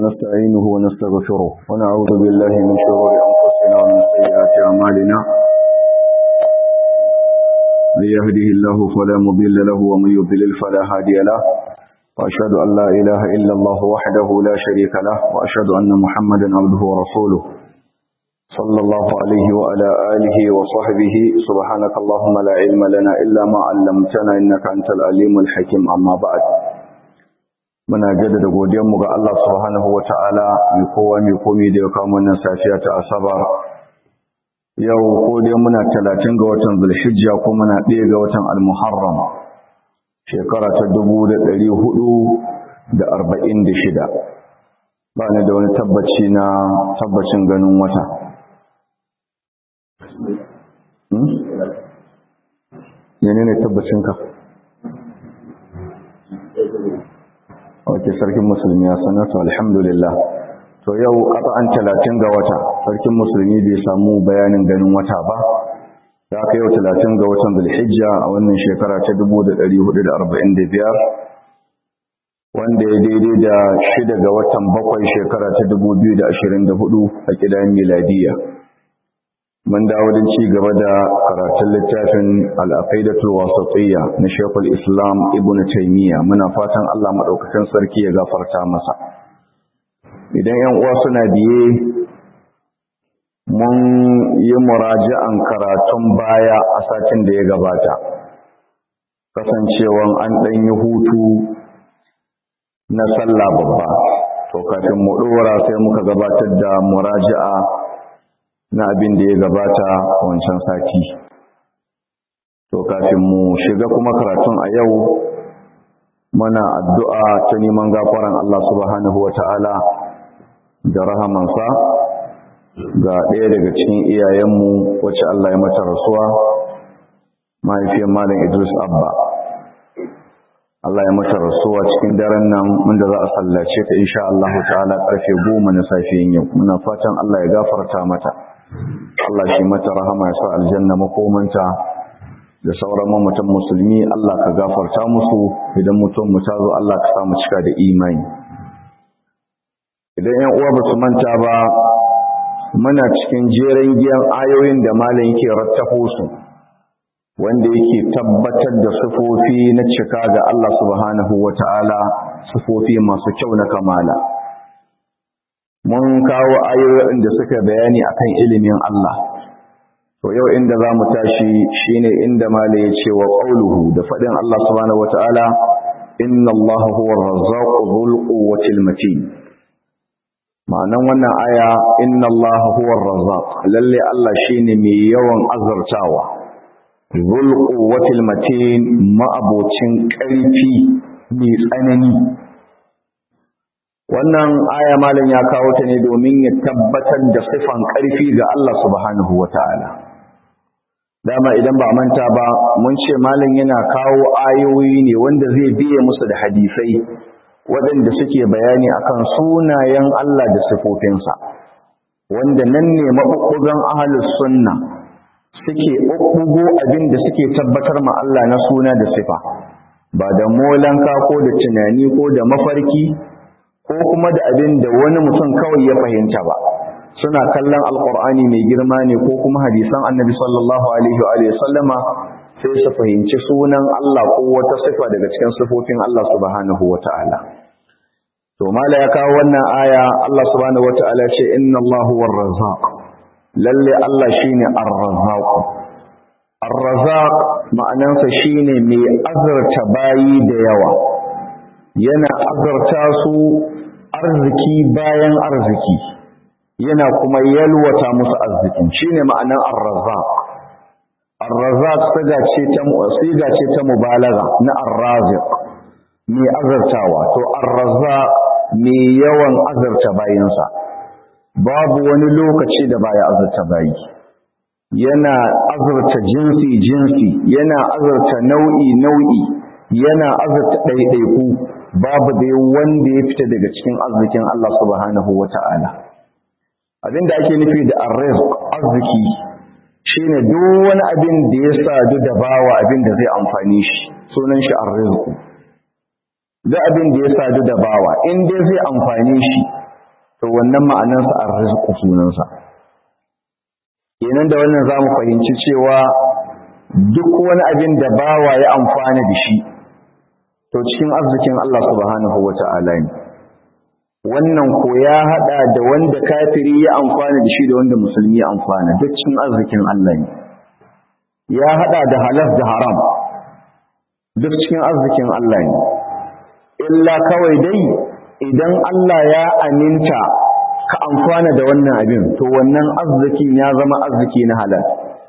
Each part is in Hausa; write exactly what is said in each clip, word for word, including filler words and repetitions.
ونستعينه ونستغفره ونعوذ بالله من شرور أنفسنا ومن سيئات أعمالنا من يهده الله فلا مضل له ومن يضلل فلا هادي له وأشهد أن لا إله إلا الله وحده لا شريك له وأشهد أن محمدا عبده ورسوله صلى الله عليه وعلى آله وصحبه سبحانك اللهم لا علم لنا إلا ما علمتنا إنك أنت العليم الحكيم أما بعد muna jaddada godiyarmu ga Allah subhanahu wata'ala mai kowa mai komai da ya kawo wannan safiya ta asabar yau ko dai muna talatin ga watan zulhijja ko muna ɗaya ga watan al-muharram shekara ta dubu da ɗari hudu da arba'in da shida ba ni da wani tabbaci na tabbacin ganin wata menene tabbacinka wace sarkin musulmi ya sanar to alhamdulillah to yau qat'an talatin ga wata sarkin musulmi bai samu bayanin ganin wata ba da aka yau talatin ga watan zulhijja a wannan shekara ta dubu da ɗari hudu da arba'in da biyar wanda ya daidai da shida ga watan bakwai shekara ta dubu biyu da ashirin da hudu a kidan miladiya mun dawo din ci gaba da karatun littafin al-aqidatul wasatiyya na Sheikhul Islam Ibn Taymiyyah muna fatan Allah madaukakin sarki ya gafarta masa idan yan uwa suna biye mun yi muraji'an karatun baya a satin da ya gabata kasancewan an dan yi hutu na sallah babba to kafin mu dora sai muka gabatar da muraji'a na abin da ya gabata a wancan sati to kafin mu shiga kuma karatun a yau muna addu'a ta neman gafaran Allah subhanahu wata'ala da rahamansa ga ɗaya daga cikin iyayenmu wacce Allah ya mata rasuwa mahaifiyar malam Idris Abba Allah ya mata rasuwa cikin daren nan wanda za a sallace ta insha Allah ta'ala karfe goma na safiyan yau muna fatan Allah ya gafarta mata Allah shi mata rahama ya sa aljanna makomanta da sauran mamatan musulmi Allah ka gafarta musu idan mutum mu tazo Allah ka sa mu cika da imani idan ƴan uwa ba su manta ba muna cikin jeren giyan ayoyin da malam yake rattafo su wanda yake tabbatar da sifofi na cika ga Allah subhanahu wataala sifofi masu kyau na kamala mun kawo ayoyin da suka bayani akan ilimin Allah to yau inda zamu tashi shine inda malai ya ce wa qauluhu da fadin Allah subhanahu wataala inna Allaha huwar razzaqu dhul quwwatil matin ma'anan wannan aya inna Allaha huwar razzaq lalle Allah shine mai yawan azurtawa dhul quwwatil matin ma'abocin ƙarfi mai tsanani wannan aya malam ya kawo ta ne domin ya tabbatar da sifan ƙarfi ga Allah subhanahu wataala dama idan ba manta ba mun ce malam yana kawo ayoyi ne wanda zai biye musu da hadisai waɗanda suke bayani akan sunayen Allah da sifofinsa wanda nan ne mabubbugan ahlus sunna suke bubbugo abin da suke tabbatar ma Allah na suna da sifa ba da molanka ko da tunani ko da mafarki ko kuma da abin da wani mutum kawai ya fahimta ba suna kallon alkur'ani mai girma ne ko kuma hadisan annabi sallallahu alaihi wa alihi sallama sai su fahimci sunan Allah ko wata sifa daga cikin sifofin Allah subhanahu wata'ala to mala ya kawo wannan aya Allah subhanahu wata'ala ce inna Allahu war-razzaq lalle Allah shine ar-razzaq ar-razzaq ma'anansa shine mai azurta bayi da yawa yana azurta su arziki bayan arziki yana kuma yalwata musu arzikin shine ma'anar ar-razzaq ar-razzaq siga ce ta siga ce ta mubalagha na ar-raziq mai azurtawa to ar-razzaq mai yawan azurta bayinsa babu wani lokaci da baya azurta bayi yana azurta jinsi jinsi yana azurta nau'i nau'i yana azurta ɗaiɗaiku babu dai wanda ya fita daga cikin arzikin Allah subhanahu wata'ala abinda ake nufi da arrizq arziki shine duk wani abin da ya sadu da bawa abin da zai amfani shi sunan shi arrizq da abin da ya sadu da bawa in dai zai amfane shi to wannan ma'anarsa arrizqu sunansa. Kenan da wannan zamu fahimci cewa duk wani abin da bawa ya amfana da shi to cikin arzikin Allah subhanahu wata'ala ne. Wannan ko ya hada da wanda kafiri ya amfana da shi da wanda musulmi ya amfana, duk cikin arzikin Allah ne. Ya hada da halal da haram, duk cikin arzikin Allah ne. Illa kawai dai idan Allah ya aminta ka amfana da wannan abin, to wannan arzikin ya zama arziki na halal.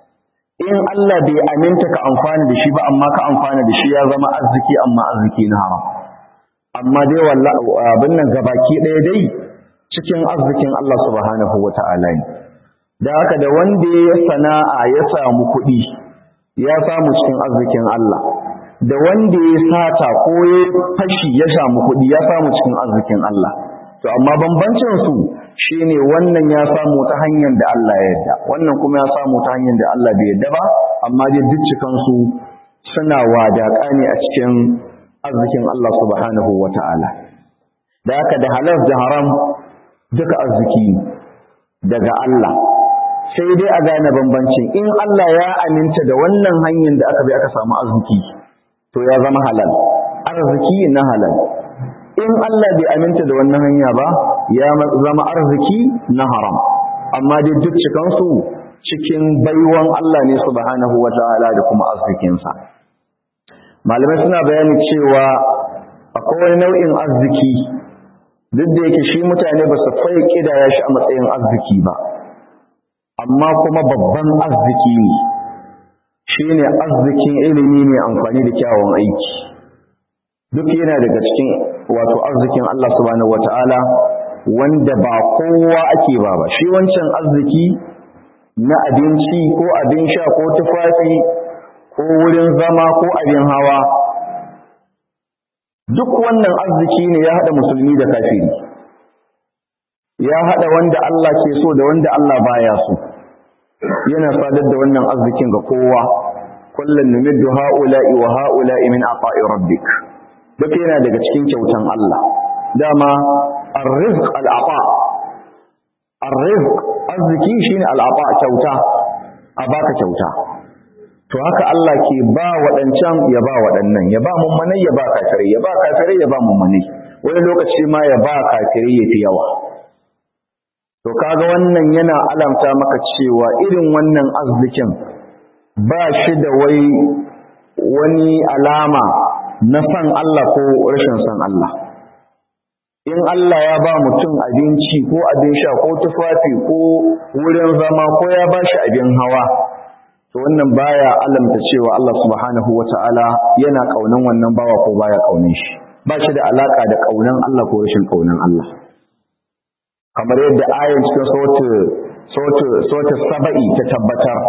In Allah bai aminta ka amfana da shi ba, amma ka amfana da shi, ya zama arziki amma arziki na haram. Amma dai wallahi abin nan gabaki ɗaya dai cikin arzikin Allah subhanahu wata'ala ne. Da haka da wanda ya sana'a ya samu kuɗi ya samu cikin arzikin Allah, da wanda ya sata ko ya fashi ya samu kuɗi ya samu cikin arzikin Allah. To amma bambancin su shine wannan ya samu ta hanyar da Allah ya yarda, wannan kuma ya samu ta hanyar da Allah bai yarda ba, amma dai duk cikan su suna wadaƙa ne a cikin arzikin Allah subhanahu wata'ala. Da haka da halal da haram duka arziki daga Allah. Sai dai a gane bambancin, in Allah ya aminta da wannan hanyar da aka bi aka samu arziki, to ya zama halal, arziki na halal. In Allah bai aminta da wannan hanya ba, ya zama arziki na haram. Amma dai duk cikansu cikin baiwan Allah ne subhanahu wata'ala da kuma arzikinsa. Malamai suna bayani cewa akwai wani nau'in arziki duk da yake shi mutane ba su faye kidaya shi a matsayin arziki ba, amma kuma babban arziki ne, shi ne arzikin ilimi mai amfani da kyawun aiki. Duk yana daga cikin wato arzikin Allah subhanahu wata'ala wanda ba kowa ake ba ba. Shi wancan arziki na abinci ko abin sha ko tufafi ko wurin zama ko abin hawa, duk wannan arziki ne ya haɗa musulmi da kafiri, ya haɗa wanda Allah ke so da wanda Allah baya so. Yana sadar da wannan arzikin ga kowa. Kullun numiddu ha'ula'i wa ha'ula'i min ata'i rabbik. Duk yana daga cikin kyautan Allah. Dama ar-rizq al-ata. Ar-rizq arziki shine al-ata, kyauta, a baka kyauta. To haka Allah ke ba waɗancan ya ba waɗannan, ya ba mummunai ya ba kafirai, ya ba kafirai ya ba mummunai. Wani lokaci ma ya ba kafirai ya fi yawa. To kaga wannan yana alamta maka cewa irin wannan arzikin ba shi da wai wani alama na san Allah ko rashin san Allah. In Allah ya ba mutum abinci ko abin sha ko tufafi ko wurin zama ko ya ba shi abin hawa, to wannan baya alamta cewa Allah subhanahu wata'ala yana kaunan wannan bawa ko baya kaunan shi. Ba shi da alaka da kaunan Allah ko rashin kaunan Allah. Kamar yadda ayin cikin sautu saba'i ta tabbatar.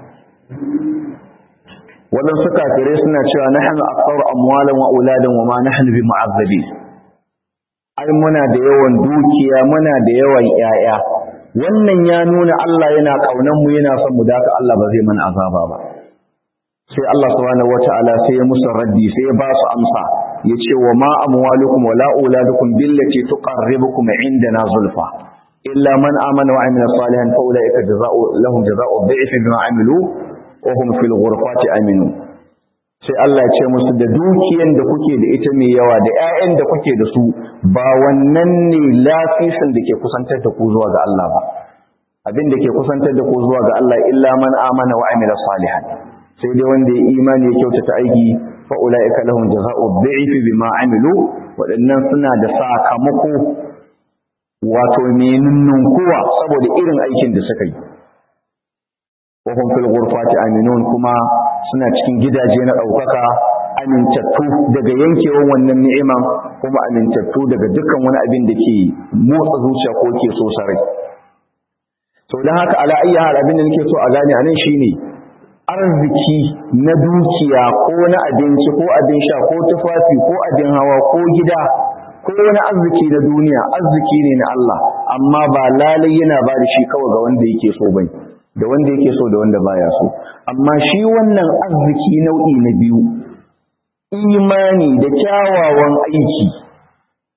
Waɗansu kafirai suna cewa nahnu aktsaru amwalan wa auladan wa ma nahnu bi mu'azzabin. Ai muna da yawan dukiya, muna da yawan 'ya'ya. Wannan ya nuna Allah yana kaunan mu, yana son mu, da haka Allah ba zai mana azaba ba. Sai Allah subhanahu wata'ala sai ya musu raddi, sai ya ba su amsa, yace wa ma amwalukum wala auladukum billati tuqarribukum indana zulfa illa man amana wa amila salihan fa ulaika jazaa'u lahum jazaa'u dhi'fi bima amilu wa hum fil ghurfati aminu. Sai Allah ya ce musu da dukiyan da kuke da ita mai yawa da ƴaƴan da kuke da su ba wannan ne lafisin da ke kusantar da ku zuwa ga Allah ba. Abin da ke kusantar da ku zuwa ga Allah illa man amana wa amila salihan. Sai dai wanda ya imani ya kyautata aiki fa ulaika lahum jazaa'u dhi'fi bima amilu, wadannan suna da sakamako wato menunun kuwa saboda irin aikin da suka yi. Wa hum fil ghurfati aminun, kuma suna cikin gidaje na daukaka, amintattu daga yankewan wannan ni'iman, kuma amintattu daga dukkan wani abin da ke motsa zuciya ko ke so sarai. To dan haka ala ayyi hal abin da nake so a gane anan shine arziki na dukiya ko na abinci ko abin sha ko tufafi ko abin hawa ko gida ko wani arziki na duniya arziki ne na Allah, amma ba lalai yana ba da shi kawai ga wanda yake so bane, da wanda yake so da wanda baya so. Amma shi wannan arziki nau'i na biyu, imani da kyawawan aiki,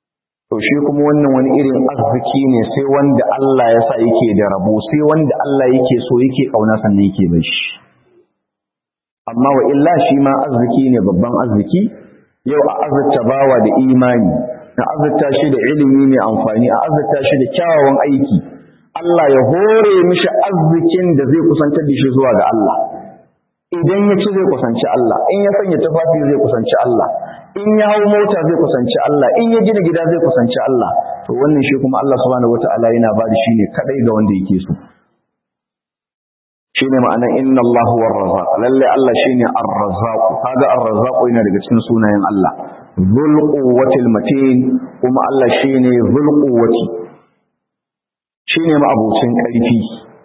to shi kuma wannan wani irin arziki ne sai wanda Allah ya sa yake da rabo, sai wanda Allah yake so yake kauna sannan yake bai shi. Amma wa illa shi ma arziki ne babban arziki, yau a azurta bawa da imani, a azurta shi da ilimi mai amfani, a azurta shi da kyawawan aiki, Allah ya hore mishi arzikin da zai kusantar da shi zuwa ga Allah. Idan ya ci zai kusanci Allah, in ya sanya tufafi zai kusanci Allah, in ya hau mota zai kusanci Allah, in ya gina gida zai kusanci Allah. To wannan shi kuma Allah subhanahu wata'ala yana ba da shi ne kadai ga wanda yake so. Shine ma'anar inna Allah huwa ar-razzaq, lalle Allah shine ar-razzaq. Kaga ar-razzaq yana daga cikin sunayen Allah. Dhul quwwatil matin, kuma Allah shine dhul quwwati. Shine ma'abucin karfi.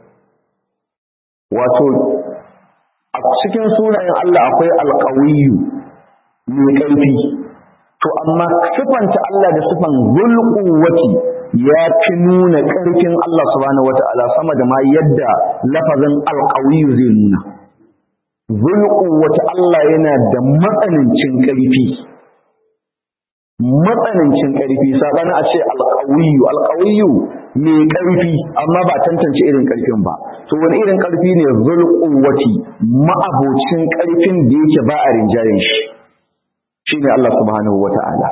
Wato a cikin sunayen Allah akwai al-qawiyyu, mai karfi. To amma sifanta Allah da sifan dhul quwwati ya fi nuna ƙarfin Allah subhanahu wata'ala sama da ma yadda lafazin alƙawiyu zai nuna. Zulƙu wata Allah yana da matsanancin ƙarfi, matsanancin ƙarfi, saɓanin a ce alƙawiyu, alƙawiyu mai ƙarfi amma ba tantance irin ƙarfin ba. To wani irin ƙarfi ne zulƙu wati, ma'abocin ƙarfin da yake ba a rinjayen shi, shi ne Allah subhanahu wata'ala.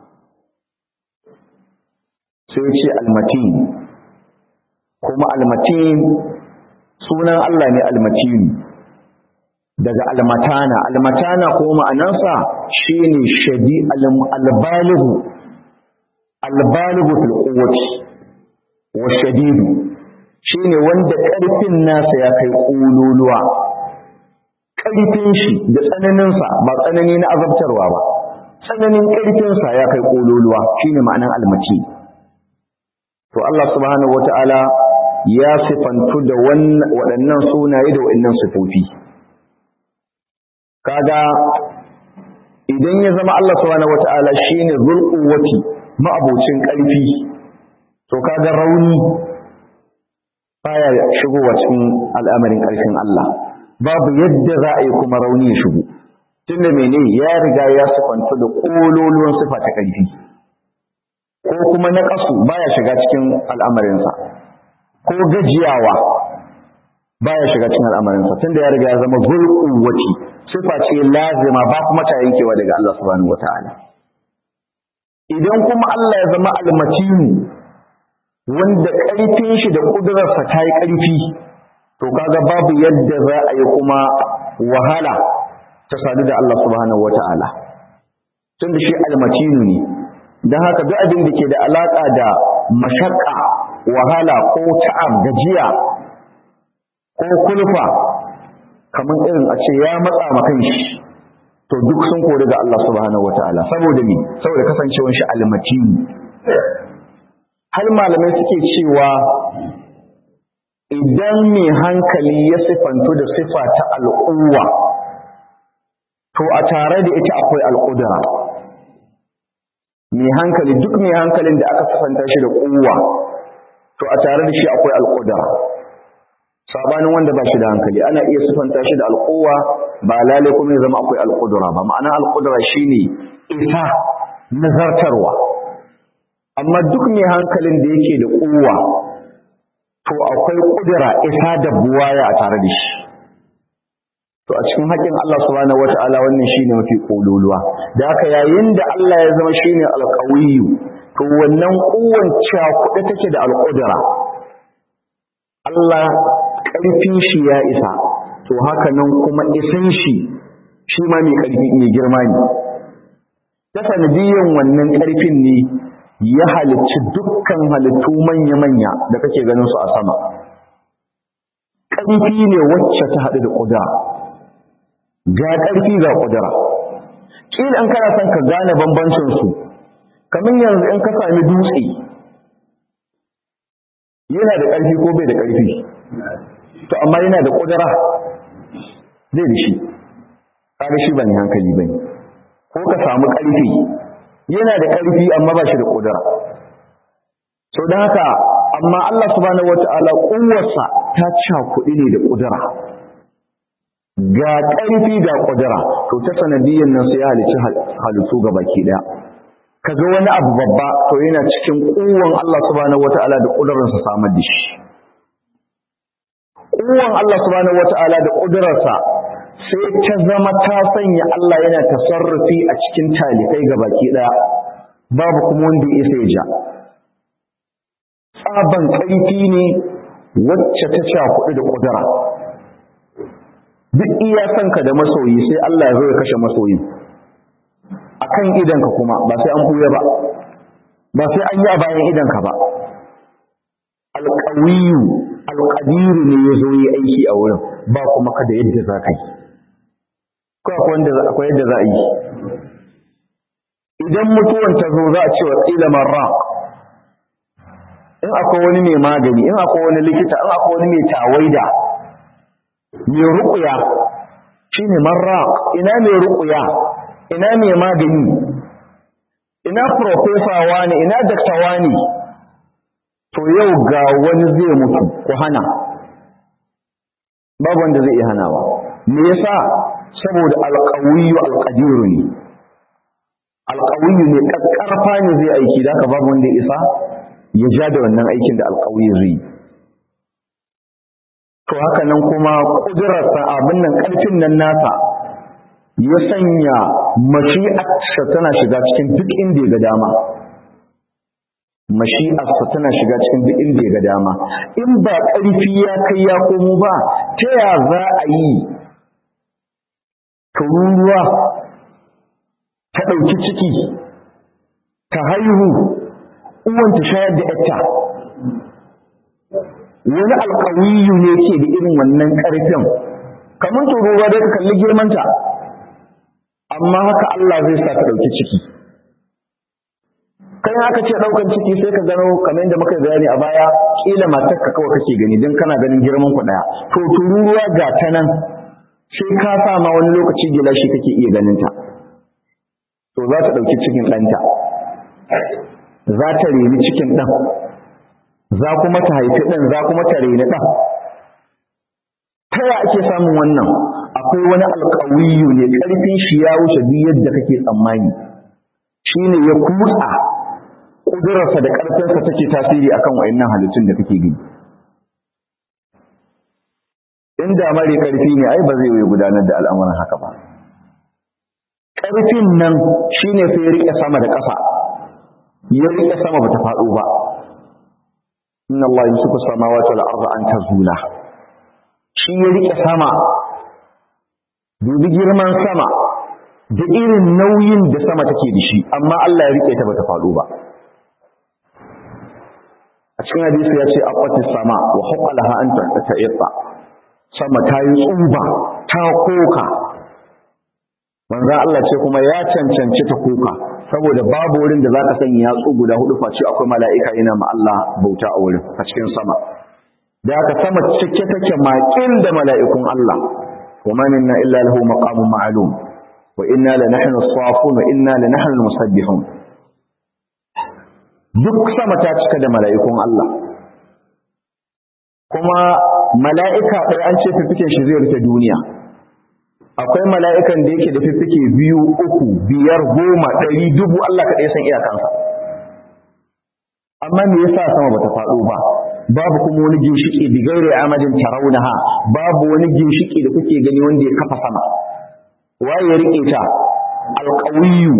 Sai ce almatin, kuma almatin sunan Allah ne almatin daga almatana. Almatana ko ma'anarsa shine shadi albalighu, albalighu fil quwwati wa shadidu, shine wanda karfin nasa ya kai kululuwa, karfin shi da tsananin sa ba tsanani na azabtarwa ba, tsananin karfin sa ya kai kululuwa, shine ma'anar almatin. To Allah subhanahu wata'ala ya sifantu da waɗannan sunaye da waɗannan sifofi. Kaga idan ya zama Allah subhanahu wata'ala shine zul quwwati, ma'abocin ƙarfi, to kaga rauni baya shigowa cikin al'amarin ƙarfin Allah. Babu yadda za a yi kuma rauni ya shigo. Tunda mene ya riga ya sifantu da kololuwan sifa ta ƙarfi. Ko kuma na ƙasu baya shiga cikin al'amarinsa, ko gajiyawa baya shiga cikin al'amarinsa, tunda ya riga ya zama zul quwwati, sifa ce lazima ba kuma ta yankewa daga Allah subhanahu wata'ala. Idan kuma Allah ya zama almatinu, wanda ƙarfin shi da ƙudurarsa ta yi ƙarfi, to kaga babu yadda za a yi kuma wahala ta sadu da Allah subhanahu wata'ala, tunda shi almatinu ne. Don haka duk abin da ke da alaƙa da mashakka, wahala ko ta'ab, gajiya ko kulfa, kamar irin a ce ya matsa makan shi, to duk sun kori ga Allah subhanahu wata'ala. Saboda me? Saboda kasancewar shi almatini. Har malamai suke cewa idan mai hankali ya sifantu da sifa ta al'uwa, to a tare da ita akwai al'udura. Mai hankali, duk mai hankalin da aka sifanta shi da kuwa, to a tare da shi akwai al'udura. Sabanin wanda ba shi da hankali, ana iya sifanta shi da al'uwa, ba lalai kuma ya zama akwai al'udura ba. Ma'ana al'udura shine isa, nazartarwa. Amma duk mai hankalin da yake da kuwa, to akwai kudura, isa da buwaya a tare da shi. To a cikin haƙin Allah subhanahu wata'ala wannan shine mafi kololuwa. Da haka yayin da Allah ya zama shine alqawiyyu, to wannan kuwan cakuɗe take da alqudra. Allah ƙarfin shi ya isa, to haka nan kuma isan shi shi ma mai ƙarfi, mai girma ne. Ta sanadiyan wannan ƙarfin ne ya halicci dukkan halittu manya-manya da kake ganin su a sama. Ƙarfi ne wacce ta haɗu da ƙudura. Ga ƙarfi ga ƙudura. Ƙila in kana son ka gane bambancinsu, kamar yanzu in ka sami dutse, yana da ƙarfi ko bai da ƙarfi? To amma yana da ƙudura, zai da shi. Kaga shi ba ne hankali ba ne. Ko ka samu ƙarfi, yana da ƙarfi amma ba shi da ƙudura. So don haka, amma Allah subhanahu wata'ala ƙuwarsa ta cakuɗi ne da ƙudura. Ga ƙarfi ga ƙudura, to ta sanadiyyar nan sai ya halicci halittu ga baki ɗaya. kaga wani abu babba to yana cikin kuwan Allah subhanahu wata'ala da kudurinsa samar da shi. Kuwan Allah subhanahu wata'ala da kudurinsa sai ta zama ta sanya Allah yana tasarrufi a cikin talikai gabaki daya, babu kuma wanda ya sai ja. Tsaban ƙarfi ne wacce ta cakuɗu da kudura. Duk iya sanka da masoyi sai Allah ya zo ya kashe masoyin akan idanka, kuma ba sai an buya ba, ba sai an yi a bayan idanka ba. Alƙawiyu alƙadiru ne ya zo yi aiki a wurin, ba kuma kada yadda za ka yi, ko akwai yadda za a yi. Idan mutuwan ta zo za a ce wa ƙila marra, in akwai wani mai magani, in akwai wani likita, in akwai wani mai tawaida, mai ruƙuya, shi ne marra. Ina mai ruƙuya, ina mai magani, ina profesa wani, ina dakta wani. To yau ga wani zai mutu ku hana, babu wanda zai iya hanawa. Me yasa? Saboda alƙawiyu alƙadiru ne, alƙawiyu ne ƙarfa ne zai aiki, da haka babu wanda ya isa ya ja da wannan aikin da alƙawiyu zai yi. To haka nan kuma ƙudurarsa, abin nan ƙarfin nan nasa ya sanya mashi'arsa tana shiga cikin duk inda ya ga dama. Mashi'arsa tana shiga cikin duk inda ya ga dama. In ba ƙarfi ya kai ya komo ba, ta ya za a yi tururuwa ta ɗauki ciki, ta haihu, uwan ta shayar da ƴarta? Wani alƙawiyu ne ke da irin wannan ƙarfin, kamar tururuwa dai ka kalli girmanta, amma haka Allah zai sa ka ɗauki ciki. Kai haka ce ɗaukan ciki sai ka gano kamar yadda muka bayani a baya, ƙila matar ka kawai kake gani don kana ganin girman ku ɗaya. To tururuwa ga ta nan sai ka sa ma wani lokaci gilashi kake iya ganin ta. To za ta ɗauki cikin ɗanta, za ta reni cikin ɗan, za kuma ta haifi ɗan, za kuma ta reni ɗan. Ta ya ake samun wannan? Akwai wani alƙawiyu ne, ƙarfin shi ya wuce duk yadda kake tsammani. Shi ne ya kutsa ƙudurarsa da ƙarfinsa take tasiri akan wa'annan halittun da kake gani. Inda mare ƙarfi ne, ai ba zai yi gudanar da al'amuran haka ba. Ƙarfin nan shi ne sai ya riƙe sama da ƙasa, ya riƙe sama ba ta faɗo ba. Inna Allah yumsiku samawati wal arda an tazula. Shi ya riƙe sama, dubi girman sama da irin nauyin da sama take da shi, amma Allah ya riƙe ta ba ta faɗo ba. A cikin hadisi ya ce aqwatis sama wa huqqalaha an ta'itta. Sama ta yi tsuba, ta koka. Manzo Allah ce kuma ya cancanci ta koka, saboda babu wurin da zaka sanya yatsu guda hudu face akwai mala'ika yana ma Allah bauta a wurin, a cikin sama. Da haka sama cike take maƙil da mala'ikun Allah. Wa ma minna illa lahu maqamun ma'lum wa inna lanahnu as-safun wa inna lanahnu al-musabbihun. Duk sama ta cika da mala'ikun Allah. Kuma mala'ika ɗaya an ce fifiken shi zai rufe duniya. Akwai mala'ikan da yake da fifike biyu, uku, biyar, goma, ɗari, dubu, Allah kaɗai san iyakansa. Amma me yasa sama bata faɗo ba? Babu kuma wani ginshiki bi gairi amadin tarawunaha, babu wani ginshiki da kuke gani wanda ya kafa sama. Waye ya rike ta? Alqawiyu.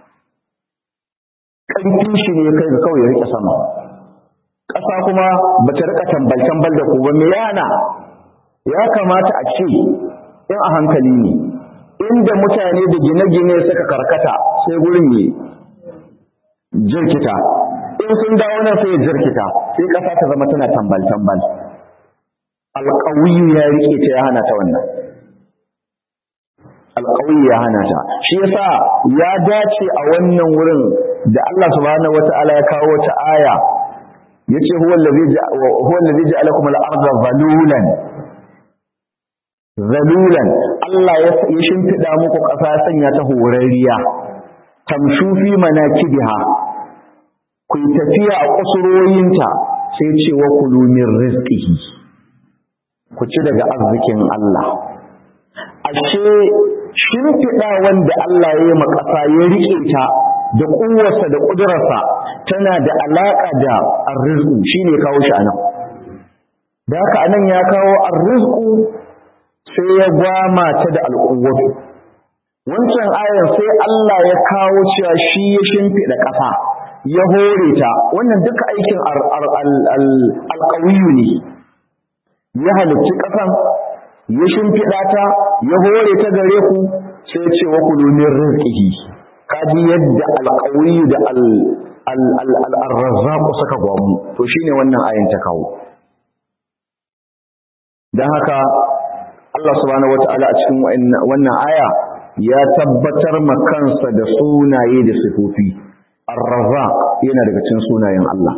Ƙarfin shi ne kai ga kawai ya rike sama. Ƙasa kuma bata rika tambal tambal da ku ba, me yana? Ya kamata a ce in a hankali ne, inda mutane da gine-gine suka karkata sai gurin ne jirkita, in sun dawo nan sai ya jirkita, sai ƙasa ta zama tana tambal-tambal. Alƙawiyu ya riƙe ta ya hana ta wannan. Alƙawiyu ya hana ta. Shi yasa ya dace a wannan wurin da Allah subhanahu wata'ala ya kawo ta aya, yace huwa allazi ja'alakum al-ardha zalulan. Zalulan, Allah ya shimfiɗa muku ƙasa ya sanya ta horariya, tamshu fi manakibiha, ku tafiya a kusuroyinta, sai ce wa kulu min rizqihi, ku ci daga arzikin Allah. Ashe shimfiɗa wanda Allah ya yi ma ƙasa ya riƙe ta da kuwarsa da kudurarsa tana da alaka da arrizqu shine kawo shi anan da haka anan ya kawo arrizqu sai ya gwama ta da alquwwatu wancan ayar sai Allah ya kawo cewa shi ya shimfida ƙasa ya hore ta wannan duka aikin alqawiyu ne ya halicci ƙasan ya shimfida ta ya hore ta gare ku sai ya ce wa kulu min rizqihi kaji yadda alqawiyu da al-razzaq suka gwamu to shine wannan ayin ta kawo dan haka Allah subhanahu wataala a cikin wannan aya ya tabbatar ma kansa da sunaye da sifofi ar-razzaq yana daga cikin sunayen Allah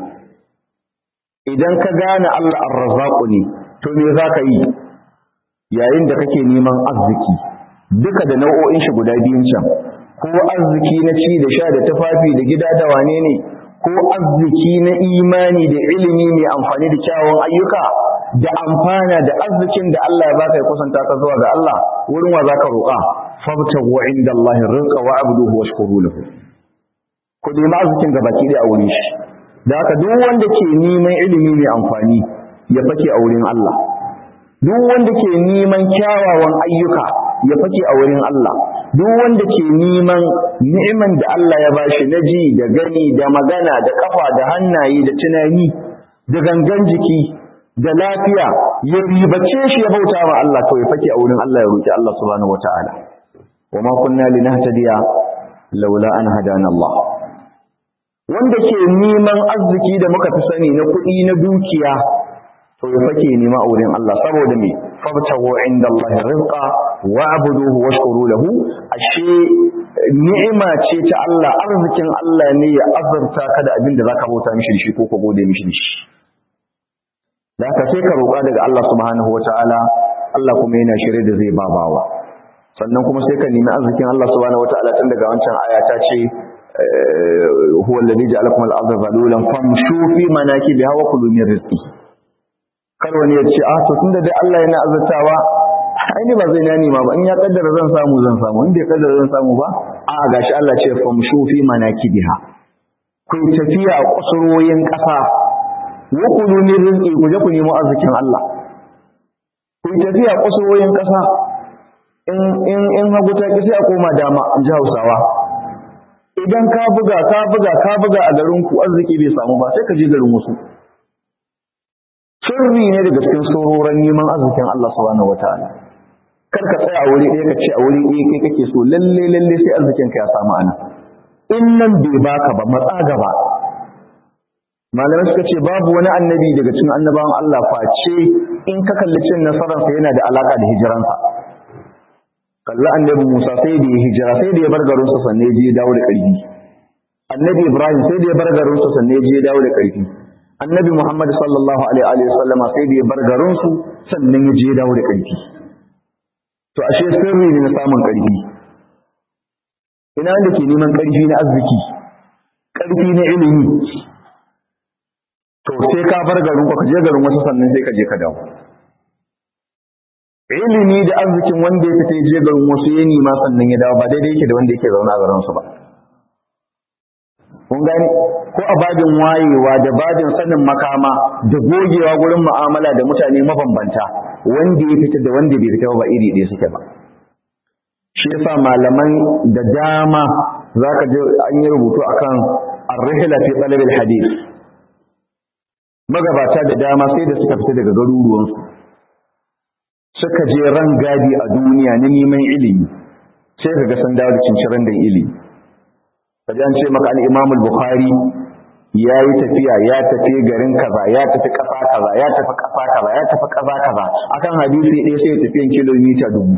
idan ka gane Allah ar-razzaq ne to me zaka yi yayin da kake neman arziki duka da nau'o'in shi guda biyun can ko arziki na ci da sha da tufafi da gida da wane ne ko arziki na imani da ilimi mai amfani da kyawun ayyuka da amfana da arzikin da Allah ya baka ya kusanta ka zuwa ga Allah wurin wa zaka roƙa fabtagu indallahi rizqa wa'buduhu washkuru lahu ku nemi arzikin ga baki da a wurin shi da haka duk wanda ke neman ilimi mai amfani ya fake a wurin Allah duk wanda ke neman kyawawan ayyuka ya fake a wurin Allah duk wanda ke neman ni'iman da Allah ya bashi na ji da gani da magana da kafa da hannaye da tunani da gangan jiki da lafiya ya ribace shi ya bauta wa Allah to ya fake a wurin Allah ya roki Allah subhanahu wataala wama kunna linahtadiya laula an hadana Allah wanda ke neman arziki da muka fi sani na kuɗi na dukiya to ya fake nema a wurin Allah saboda me fabtagu indallahi rizqa wa'buduhu washkuru lahu ashe ni'ima ce ta Allah arzikin Allah ne ya azurta ka da abin da zaka bauta mishi shi ko ka gode mishi shi da ka sai ka roƙa daga Allah subhanahu wataala Allah kuma yana shirye da zai babawa sannan kuma sai ka nemi arzikin Allah subhanahu wataala tun daga wancan aya ta ce huwa alladhi ja'alakum al-ardha zalulan famshu fi manakibiha wa kulu min rizqihi kar wani ya ce ah to tunda dai Allah yana azurtawa ai ni ba zai nani ma ba in ya kaddara zan samu zan samu in bai kaddara zan samu ba a gashi Allah ce famshu fi manakibiha ku tafiya a kusuroyin kasa wa kulu min rizqi ku je ku nemo arzikin Allah ku tafiya a kusuroyin kasa in in in hagu ta ki sai a koma dama in ji Hausawa idan ka buga ka buga ka buga a garin ku arziki bai samu ba sai ka je garin wasu sirri ne daga cikin sororan neman arzikin Allah subhanahu wataala kar ka tsaya a wuri ɗaya ka ce a wuri ɗaya kai kake so lalle lalle sai arzikin ka ya samu ana in nan bai baka ba matsa gaba malamai suka ce babu wani annabi daga cikin annabawan Allah face in ka kalli cin nasarar sa yana da alaka da hijiransa kalli annabi Musa sai da ya hijira sai da ya bar garin sa sannan ya je ya dawo da ƙarfi annabi Ibrahim sai da ya bar garin sa sannan ya je ya dawo da ƙarfi annabi Muhammad sallallahu alaihi wa sallama sai da ya bar garin su sannan ya je ya dawo da ƙarfi to ashe sirri ne na samun ƙarfi ina wanda ke neman ƙarfi na arziki ƙarfi na ilimi to sai ka bar garin ka je garin wasu sannan sai ka je ka dawo ilimi da arzikin wanda ya fita je garin wasu ya nima sannan ya dawo ba daidai yake da wanda yake zaune a garin su ba kun gani ko a babin wayewa da babin sanin makama da gogewa gurin mu'amala da mutane mabambanta wanda ya fita da wanda bai fita ba iri ɗaya suke ba shi yasa malaman da dama zaka je an yi rubutu akan ar-rihla fi talab al-hadith magabata da dama sai da suka fita daga garuruwansu suka je ran gadi a duniya na neman ilimi sai kaga san dawo da cinciran da ilimi kaji an ce maka al-Imam al-Bukhari yayi tafiya ya tafi garin kaza ya tafi kasa kaza ya tafi kasa kaza ya tafi kasa kaza akan hadisi ɗaya sai ya tafi kilomita dubu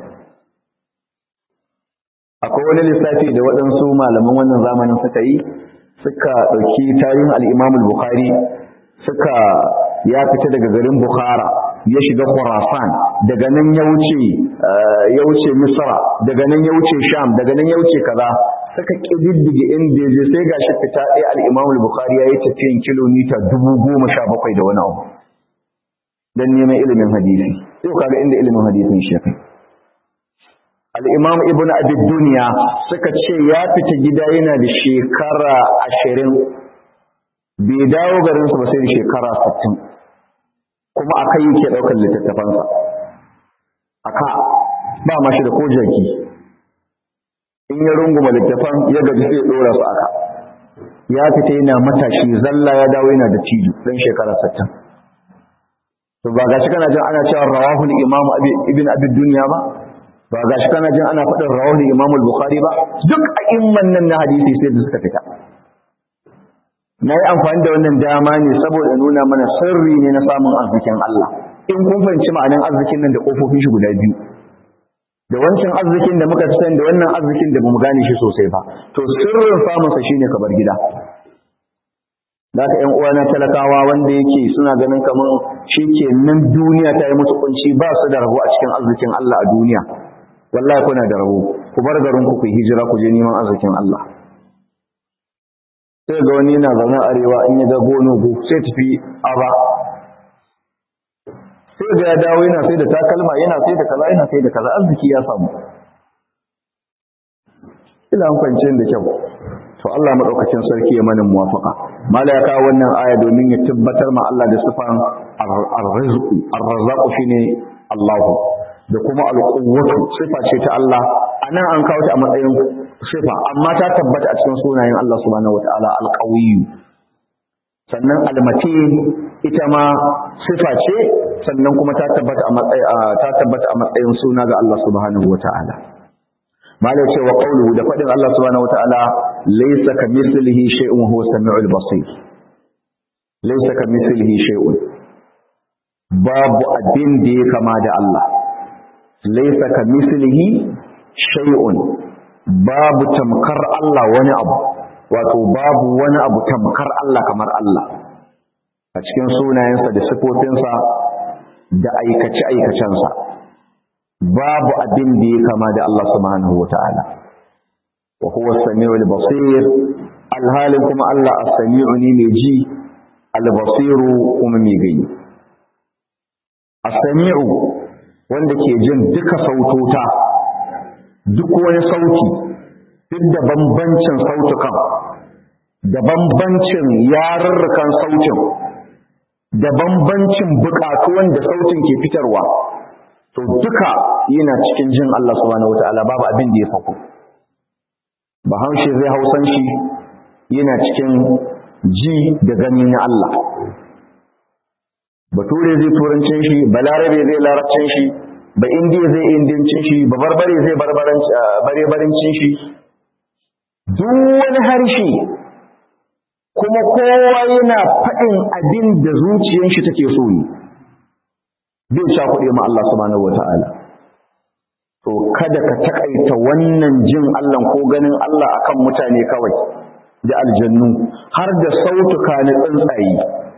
akwai wani lissafi da waɗansu malaman wannan zamanin suka yi suka ɗauki tarihin al-Imam al-Bukhari suka ya fita daga garin Bukhara ya shiga Khurasan daga nan ya wuce ya wuce Misra daga nan ya wuce Sham daga nan ya wuce kaza suka kididdige inda je sai gashi fita ɗaya al-Imam al-Bukhari yayi tafiyan kilomita dubu goma sha bakwai da wani abu dan neman ilimin hadisi sai kaga inda ilimin hadisin shi kai al-imam ibn abi dunya suka ce ya fita gida yana da shekara ashirin bai dawo garin sa ba sai da shekara sittin kuma akai yake daukar littattafansa aka ba ma shi da ko jaki in ya runguma littafan ya gaji sai dora su aka ya fita yana matashi zalla ya dawo yana da tiji dan shekara sittin to ba gashi kana jin ana cewa rawahu al-imam ibn abi dunya ba ba gashi kana jin ana faɗin rawahu al-imam al-bukhari ba duk a'imman nan na hadisi sai da suka fita na yi amfani da wannan dama ne saboda nuna mana sirri ne na samun arzikin Allah in kun fahimci ma'anin arzikin nan da kofofin shi guda biyu da wancan arzikin da muka san da wannan arzikin da bamu gane shi sosai ba to sirrin samun sa shine ka bar gida da ka ƴan uwana talakawa wanda yake suna ganin kaman nan duniya ta yi musu kunci ba su da rabo a cikin arzikin Allah a duniya wallahi kuna da rabo ku bar garin ku ku hijira ku je neman arzikin Allah sai ga wani yana zaune arewa in ya ga gono go sai tafi aba sai ga ya dawo yana sai da takalma yana sai da kaza yana sai da kaza arziki ya samu ina an kwance da kyau to Allah madaukakin sarki ya mana muwafaka mala ya kawo wannan aya domin ya tabbatar ma Allah da sifan ar-rizqu ar-razzaqu shine Allah da kuma al-quwwatu sifa ce ta Allah anan an kawo ta a matsayin sifa amma ta tabbata a cikin sunayen Allah subhanahu wataala al-qawiyyu sannan al-matin ita ma sifa ce sannan kuma ta tabbata a matsayin ta tabbata a matsayin suna ga Allah subhanahu wataala malai ce wa qawluhu da fadin Allah subhanahu wataala laysa kamithlihi shay'un huwa as-sami'ul basir laysa kamithlihi shay'un babu abin da ya kama da Allah laysa kamithlihi shay'un babu tamkar Allah wani abu wato babu wani abu tamkar Allah kamar Allah a cikin sunayensa da sifofinsa da aikace-aikacensa babu abin da ya kama da Allah subhanahu wata'ala wa huwa as-sami'ul basir alhalin kuma Allah as-sami'u ne mai ji al-basiru kuma mai gani as-sami'u wanda ke jin duka sautota duk wani sauti duk da bambancin sautukan da bambancin yarurrukan sautin da bambancin bukatuwan da sautin ke fitarwa to duka yana cikin jin Allah subhanahu wataala babu abin da ya fako bahaushe zai hausan shi yana cikin ji da gani na Allah bature zai turancin shi balarabe zai larabcin shi ba indiya zai indiyancin shi ba barbare zai bare-barancin shi duk wani harshe kuma kowa yana faɗin abin da zuciyar shi take so ne bai sha kuɗi ma Allah subhanahu wata'ala to kada ka takaita wannan jin Allah ko ganin Allah akan mutane kawai da aljannu har da sautuka na tsuntsaye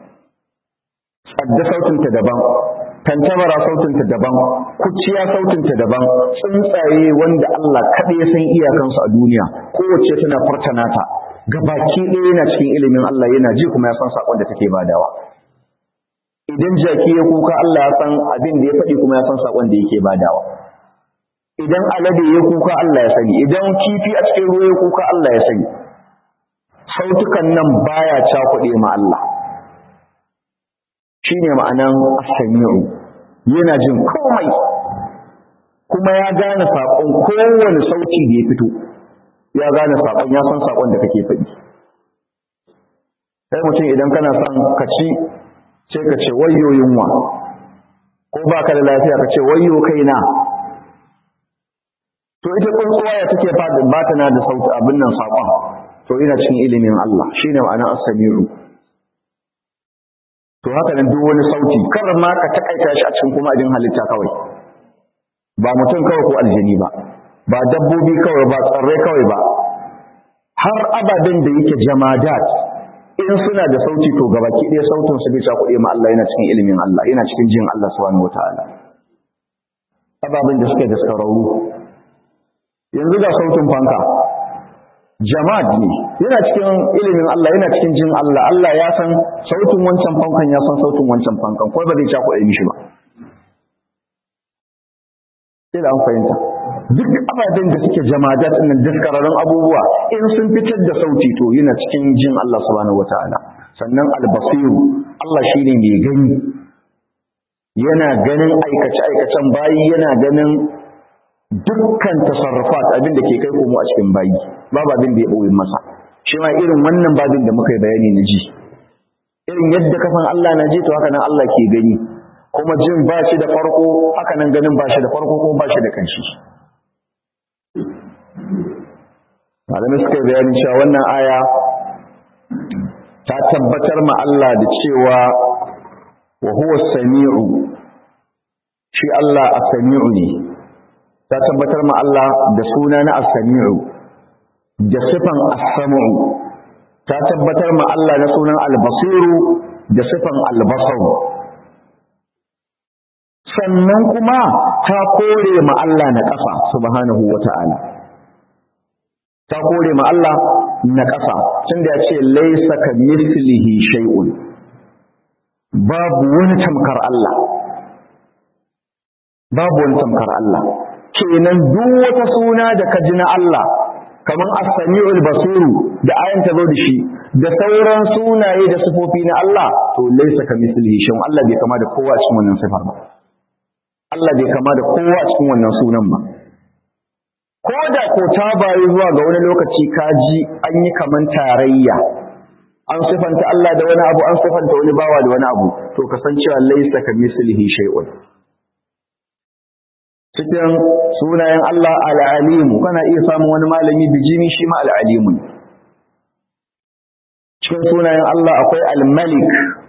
adda sautinta daban tantabara sautinta daban kuciya sautinta daban tsuntsaye wanda Allah kaɗai ya san iyakansu a duniya kowace tana furtana ta gabaki ɗaya yana cikin ilimin Allah yana ji kuma ya san sakon da take badawa idan jaki ya kuka Allah ya san abin da ya faɗi kuma ya san sakon da yake badawa idan alade ya kuka Allah ya sani idan kifi a cikin ruwa ya kuka Allah ya sani sautukan nan baya cakuɗe ma Allah shine ma'anan as-sami'u yana jin komai kuma ya gane sakon kowane sauti da ya fito ya gane sakon ya san sakon da kake faɗi sai mutum idan kana son ka ci sai ka ce wayyo yunwa ko baka da lafiya ka ce wayyo kaina to ita tsuntsuwa ya take ba ta na da sauti abin nan sakon to ina cikin ilimin Allah shine ma'anar as-sami'u to haka nan duk wani sauti kar ma ka takaita shi a cikin kuma abin halitta kawai ba mutum kawai ko aljini ba ba dabbobi kawai ba tsarrai kawai ba har ababen da yake jamadat in suna da sauti to gabaki ɗaya sautin su bai ta kuɗe ma Allah yana cikin ilimin Allah yana cikin jin Allah subhanahu wataala ababen da suke da sauraro yanzu ga sautin fanka jama'at ne yana cikin ilimin Allah yana cikin jin Allah Allah ya san sautin wancan fankan ya san sautin wancan fankan ko ba zai ta kuɗe mishi ba sai da an fahimta duk ababen da suke jamadat ɗin daskararrun abubuwa in sun fitar da sauti to yana cikin jin Allah subhanahu wataala. Sannan al-basiru Allah shine mai gani, yana ganin aikace-aikacen bayi, yana ganin dukkan tasarrufat abin da ke kai komo a cikin bayi, babu abin da ya ɓoye masa. Shi ma irin wannan babin da muka yi bayani na ji, irin yadda kafan Allah na ji to haka nan Allah ke gani, kuma jin ba shi da farko, haka nan ganin ba shi da farko kuma ba shi da kanshi. Malamai suka yi bayanin cewa wannan aya ta tabbatar ma Allah da cewa wa huwa sami'u, shi Allah as-sami'u ne, ta tabbatar ma Allah da suna na as-sami'u da sifan as-sam'u, ta tabbatar ma Allah na sunan al-basiru da sifan al-basaru, sannan kuma ta kore ma Allah na ƙasa subhanahu wata'ala, ta kore ma Allah na ƙasa tunda ya ce laysa kamithlihi shay'un, babu wani tamkar Allah, babu wani tamkar Allah. Kenan duk wata suna da ka ji na Allah kamar as-sami'ul basiru da ayan ta zo da shi da sauran sunaye da sifofi na Allah to laysa kamithlihi shay'un, Allah bai kama da kowa cikin wannan sifar ba, Allah bai kama da kowa cikin wannan sunan ba. Ko da ko ta bayi zuwa ga wani lokaci kaji an yi kaman tarayya, an sifanta Allah da wani abu, an sifanta wani bawa da wani abu, to kasancewa laysa kamithlihi shay'un. Cikin sunayen Allah al-alimu kana iya samun wani malami bijimi shi ma al-alimu ne. Cikin sunayen Allah akwai al-malik,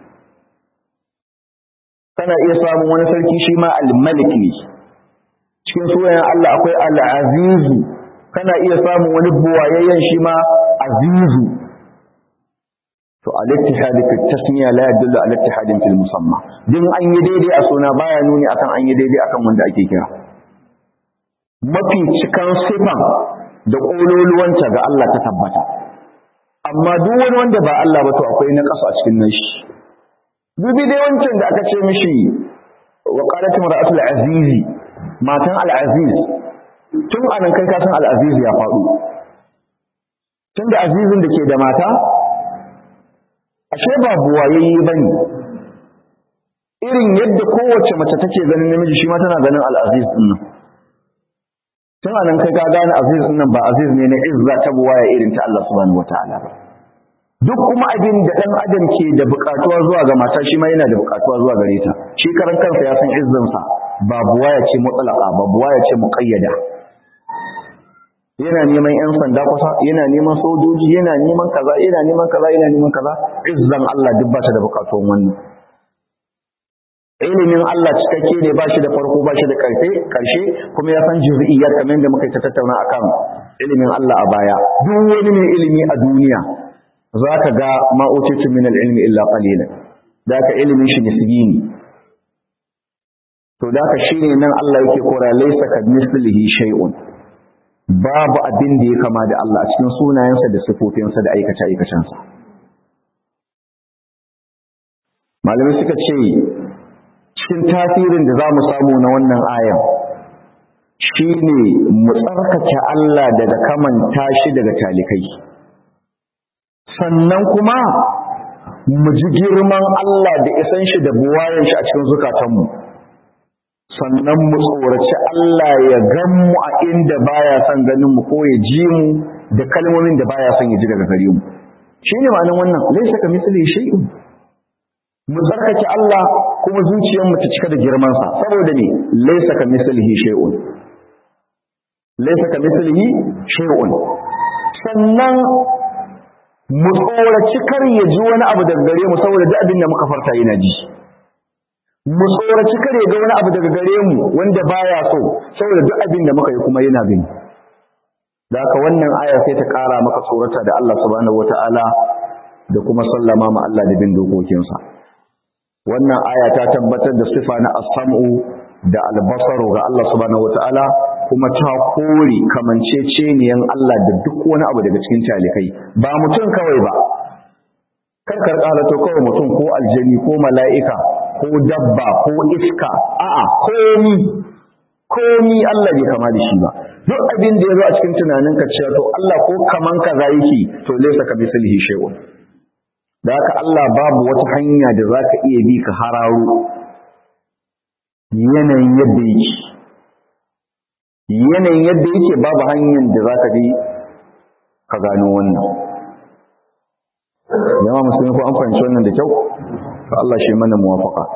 kana iya samun wani sarki shi ma al-malik ne. Cikin sunayen Allah akwai al-azizu, kana iya samun wani buwayayyen shi ma azizu. To al-ittihad fi tasmiya la yadullu ala ittihadin fil musamma, din an yi daidai a suna baya nuni akan an yi daidai akan wanda ake kira. Mafi cikan sifan da ƙololuwanta ga Allah ta tabbata, amma duk wani wanda ba Allah ba to akwai na ƙasa a cikin nashi. Dubi dai wancan da aka ce mishi wa qalat imra'atul azizi, matan al-aziz, tun anan kai ka san al-aziz ya faɗo, tun da azizin da ke da mata ashe ba buwayayye bane, irin yadda kowace mace take ganin namiji shi ma tana ganin al-aziz din nan. Tun anan kai ka gane aziz din nan ba aziz ne na izza ta buwaya irin ta Allah subhanahu wataala ba. Duk kuma abin da dan adam ke da bukatuwa zuwa ga mata shi ma yana da bukatuwa zuwa gare ta, shi karan kansa ya san izzin sa ba buwaya ce mutlaka ba, buwaya ce muqayyada. Yana neman yan sanda kusa, yana neman sojoji, yana neman kaza, yana neman kaza, yana neman kaza, izzan Allah duk ba ta da bukatuwan wannan. Ilimin Allah cikakke ne, ba shi da farko ba shi da ƙarfe ƙarshe, kuma ya san juz'iyyar kamar da muka tattauna akan ilimin Allah a baya. Duk wani mai ilimi a duniya za ka ga ma utitu min al-ilmi illa qalilan, da ka ilimin shi nisbi ne. To da ka shine nan Allah yake kora laysa kamithlihi shay'un, babu abin da ya kama da Allah a cikin sunayensa da sifofinsa da aikace aikacensa. Malamai suka ce cikin tasirin da za mu samu na wannan ayan shi ne mu tsarkake Allah daga kamanta shi daga talikai, sannan kuma mu ji girman Allah da isan shi da buwayen shi a cikin zukatanmu, sannan mu tsoraci Allah ya gan mu a inda baya son ganin mu ko ya ji mu da kalmomin da baya son ya ji daga gare mu. Shi ne ma'anar wannan laysa kamithlihi shay'un, mu tsarkake Allah kuma zuciyar mu ta cika da girman sa, saboda ne laysa kamithlihi shay'un, laysa kamithlihi shay'un. Sannan mu tsoraci kar ya ji wani abu daga gare mu, saboda duk abin da muka farta yana ji. Mu tsoraci kar ya ga wani abu daga gare mu wanda baya so, saboda duk abin da muka yi kuma yana gani. Da haka wannan aya sai ta kara maka tsorata da Allah subhanahu wataala da kuma sallama ma Allah da bin dokokinsa. Wannan aya ta tabbatar da sifa na as-sam'u da al-basaru ga Allah subhanahu wataala, kuma ta kore kamanceceniyan Allah da duk wani abu daga cikin talikai, ba mutum kawai ba. Kan karkara to kawai mutum ko aljani ko mala'ika ko dabba ko iska, a'a komi komi Allah bai kama da shi ba duk abin da ya zo a cikin tunaninka cewa to Allah ko kaman kaza yake to laysa ka mislihi shay'un da haka Allah babu wata hanya da zaka iya bi ka hararo yanayin yadda yake yanayin yadda yake babu hanyar da zaka bi ka gano wannan jama'a musulmi ko an fahimci wannan da kyau to Allah shi mana muwafaqa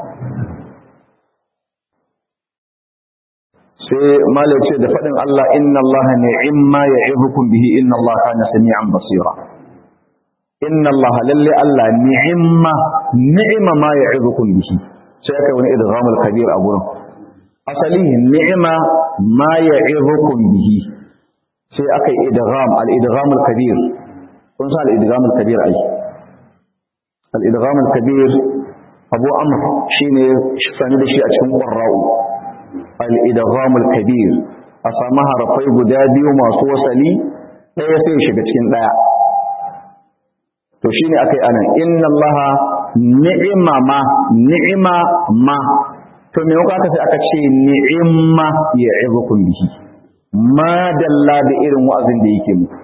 sai malai ce da faɗin Allah inna Allah ni'imma ya'idukum bihi inna Allah kana sami'an basira inna Allah lalle Allah ni'imma ni'ima ma ya'idukum bihi sai aka wani idghamul kabir a gurin asali ni'ima ma ya'idukum bihi sai aka idgham al idghamul kabir kun sa al idghamul kabir ai al idghamul kabir Abu Amr shine sani da shi a cikin qurra'u al-idghamul kabir a samu harafai guda biyu masu wasali ɗaya sai shiga cikin ɗaya to shine akai anan inna allaha ni'ima ma ni'ima ma to me kuka aka sai aka ce ni'imma ya'izukum bihi ma dalla da irin wa'azin da yake muku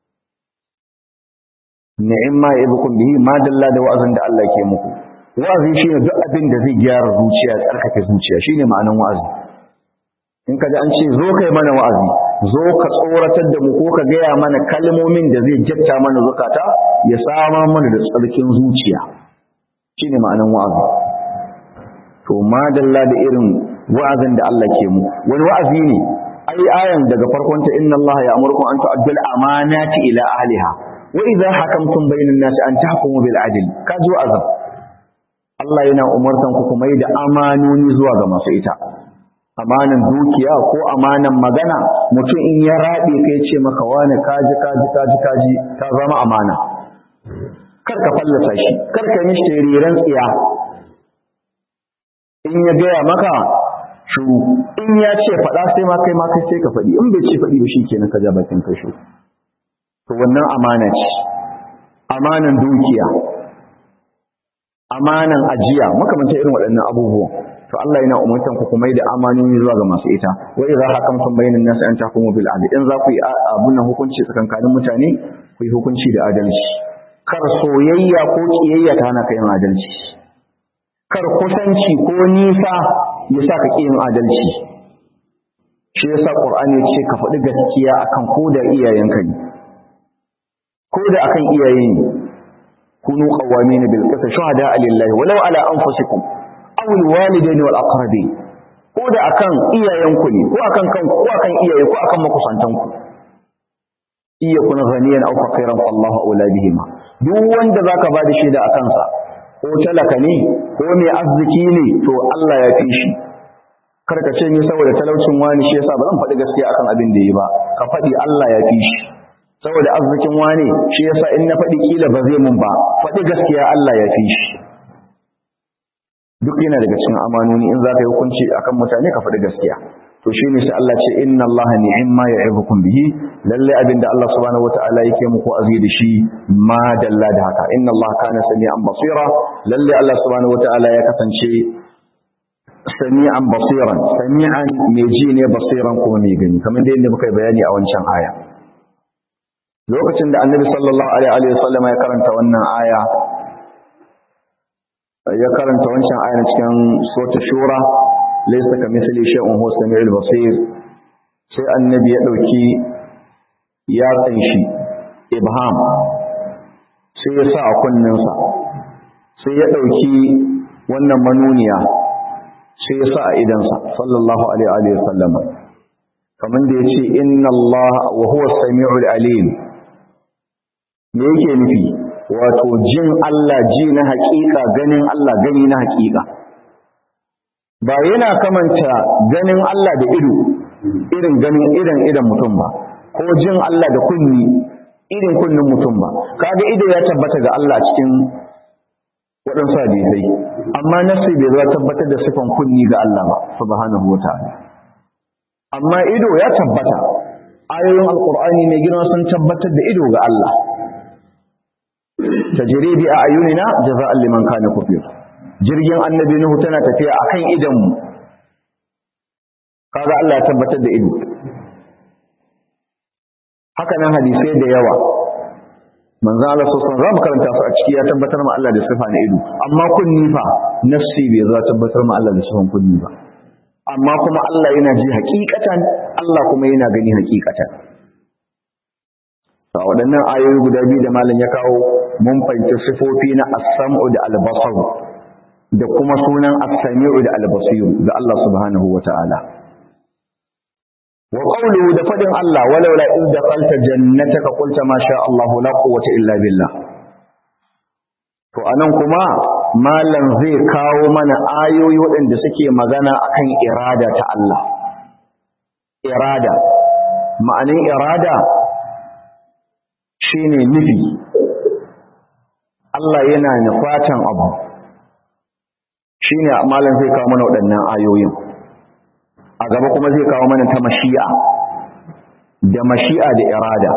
ni'imma ya'izukum bihi ma dalla da wa'azin da Allah yake muku wa'azi shine duk abin da zai gyara zuciya tsarkake zuciya shine ma'anan wa'azi in ka ji an ce zo kai mana wa'azi zo ka tsoratar da mu ko ka gaya mana kalmomin da zai jatta mana zukata ya samar mana da tsarkin zuciya shine ma'anan wa'azi to madalla da irin wa'azin da Allah ke mu wani wa'azi ne ai ayan daga farkon ta inna Allah ya'murukum an tu'addul amanati ila ahliha wa idha hakamtum bainan nasi an tahkumu bil adl kaji wa'azin Allah yana umartan ku kuma yi da amanoni zuwa ga masu ita amanan dukiya ko amanan magana mutum in ya rabe kai ce maka wani kaji kaji kaji kaji ta zama amana kar ka fallasa shi kar ka mishi riran tsiya in ya gaya maka shuru in ya ce faɗa sai ma kai ma kai sai ka faɗi in bai ce faɗi ba shi kenan ka ja bakin kai shuru to wannan amana ce amanan dukiya amanan ajiya makamanta irin waɗannan abubuwan to Allah yana umurtan ku kuma da amanoni zuwa ga masu ita wa idza hakamtum bainan nas an tahkumu bil adl in za ku yi abun nan hukunci tsakankanin mutane ku yi hukunci da adalci kar soyayya ko kiyayya ta hana kai adalci kar kusanci ko nisa ya sa ka yin adalci shi yasa Qur'ani ya ce ka faɗi gaskiya akan ko da iyayenka ne ko da akan iyaye ne kunu qawamin bil qist shuhada lillahi walau ala anfusikum aw al walidaini wal aqrabin ko da akan iyayenku ne ko akan kanku ko akan iyaye ko akan makusantanku iya kun ghaniyan aw faqiran fallahu aula bihima duk wanda zaka bada shaida akan sa ko talaka ne ko mai arziki ne to Allah ya fi shi kar ka ce ni saboda talaucin wani shi yasa ba zan faɗi gaskiya akan abin da yi ba ka faɗi Allah ya fi shi saboda arzikin wani shi yasa in na faɗi kila ba zai mun ba faɗi gaskiya Allah ya fi shi duk yana daga cikin amanoni in za ka yi hukunci akan mutane ka faɗi gaskiya to shi ne sai Allah ce inna Allah ni'imma ya'idukum bihi lalle abinda Allah subhanahu wata'ala yake muku azi da shi ma dalla da haka inna Allah kana sami'an basira lalle Allah subhanahu wata'ala ya kasance sami'an basiran sami'an mai ji ne basiran kuma mai gani kamar da yadda muka yi bayani a wancan aya lokacin da annabi sallallahu alaihi wa sallam ya karanta wannan aya ya karanta wancan aya cikin suratul shura laysa kamithli shay'un huwa samiul basir sai annabi ya dauki ya tsanshi ibham sai ya sa a kunninsa sai ya dauki wannan manuniya sai ya sa a idansa sallallahu alaihi wa sallam kamar da yace inna Allah wa huwa samiul alim me yake nufi wato jin Allah ji na hakika ganin Allah gani na hakika ba yana kamanta ganin Allah da ido irin ganin idan idan mutum ba ko jin Allah da kunni irin kunnin mutum ba kaga ido ya tabbata ga Allah cikin waɗansu hadisai amma nasi bai zo tabbatar da sifan kunni ga Allah ba subhanahu wataala amma ido ya tabbata ayoyin alqur'ani mai girma sun tabbatar da ido ga Allah tajri bi ayunina jaza'an liman kana kufir jirgin annabi nuhu tana tafiya akan idan mu kaga Allah ya tabbatar da ido. Haka nan hadisai da yawa manzo Allah sallallahu alaihi wasallam karanta su a ciki ya tabbatar ma Allah da sifa na ido, amma kunni fa nafsi bai za tabbatar ma Allah da sifan kunni ba, amma kuma Allah yana ji hakikatan, Allah kuma yana gani hakikatan. a waɗannan ayoyi guda biyu da malam ya kawo mun fahimci sifofi na as-sam'u da al-basar da kuma sunan as-sami'u da al-basir ga Allah subhanahu wata'ala. wa qawluhu da fadin Allah walau la in dakhalta jannataka qulta ma sha Allah la quwwata illa billah. to anan kuma malam zai kawo mana ayoyi waɗanda suke magana akan irada ta Allah. irada ma'anin irada shine nufi. Allah yana nufatan abu, shine malam zai kawo mana waɗannan ayoyin. A gaba kuma zai kawo mana ta mashi'a da mashi'a da irada.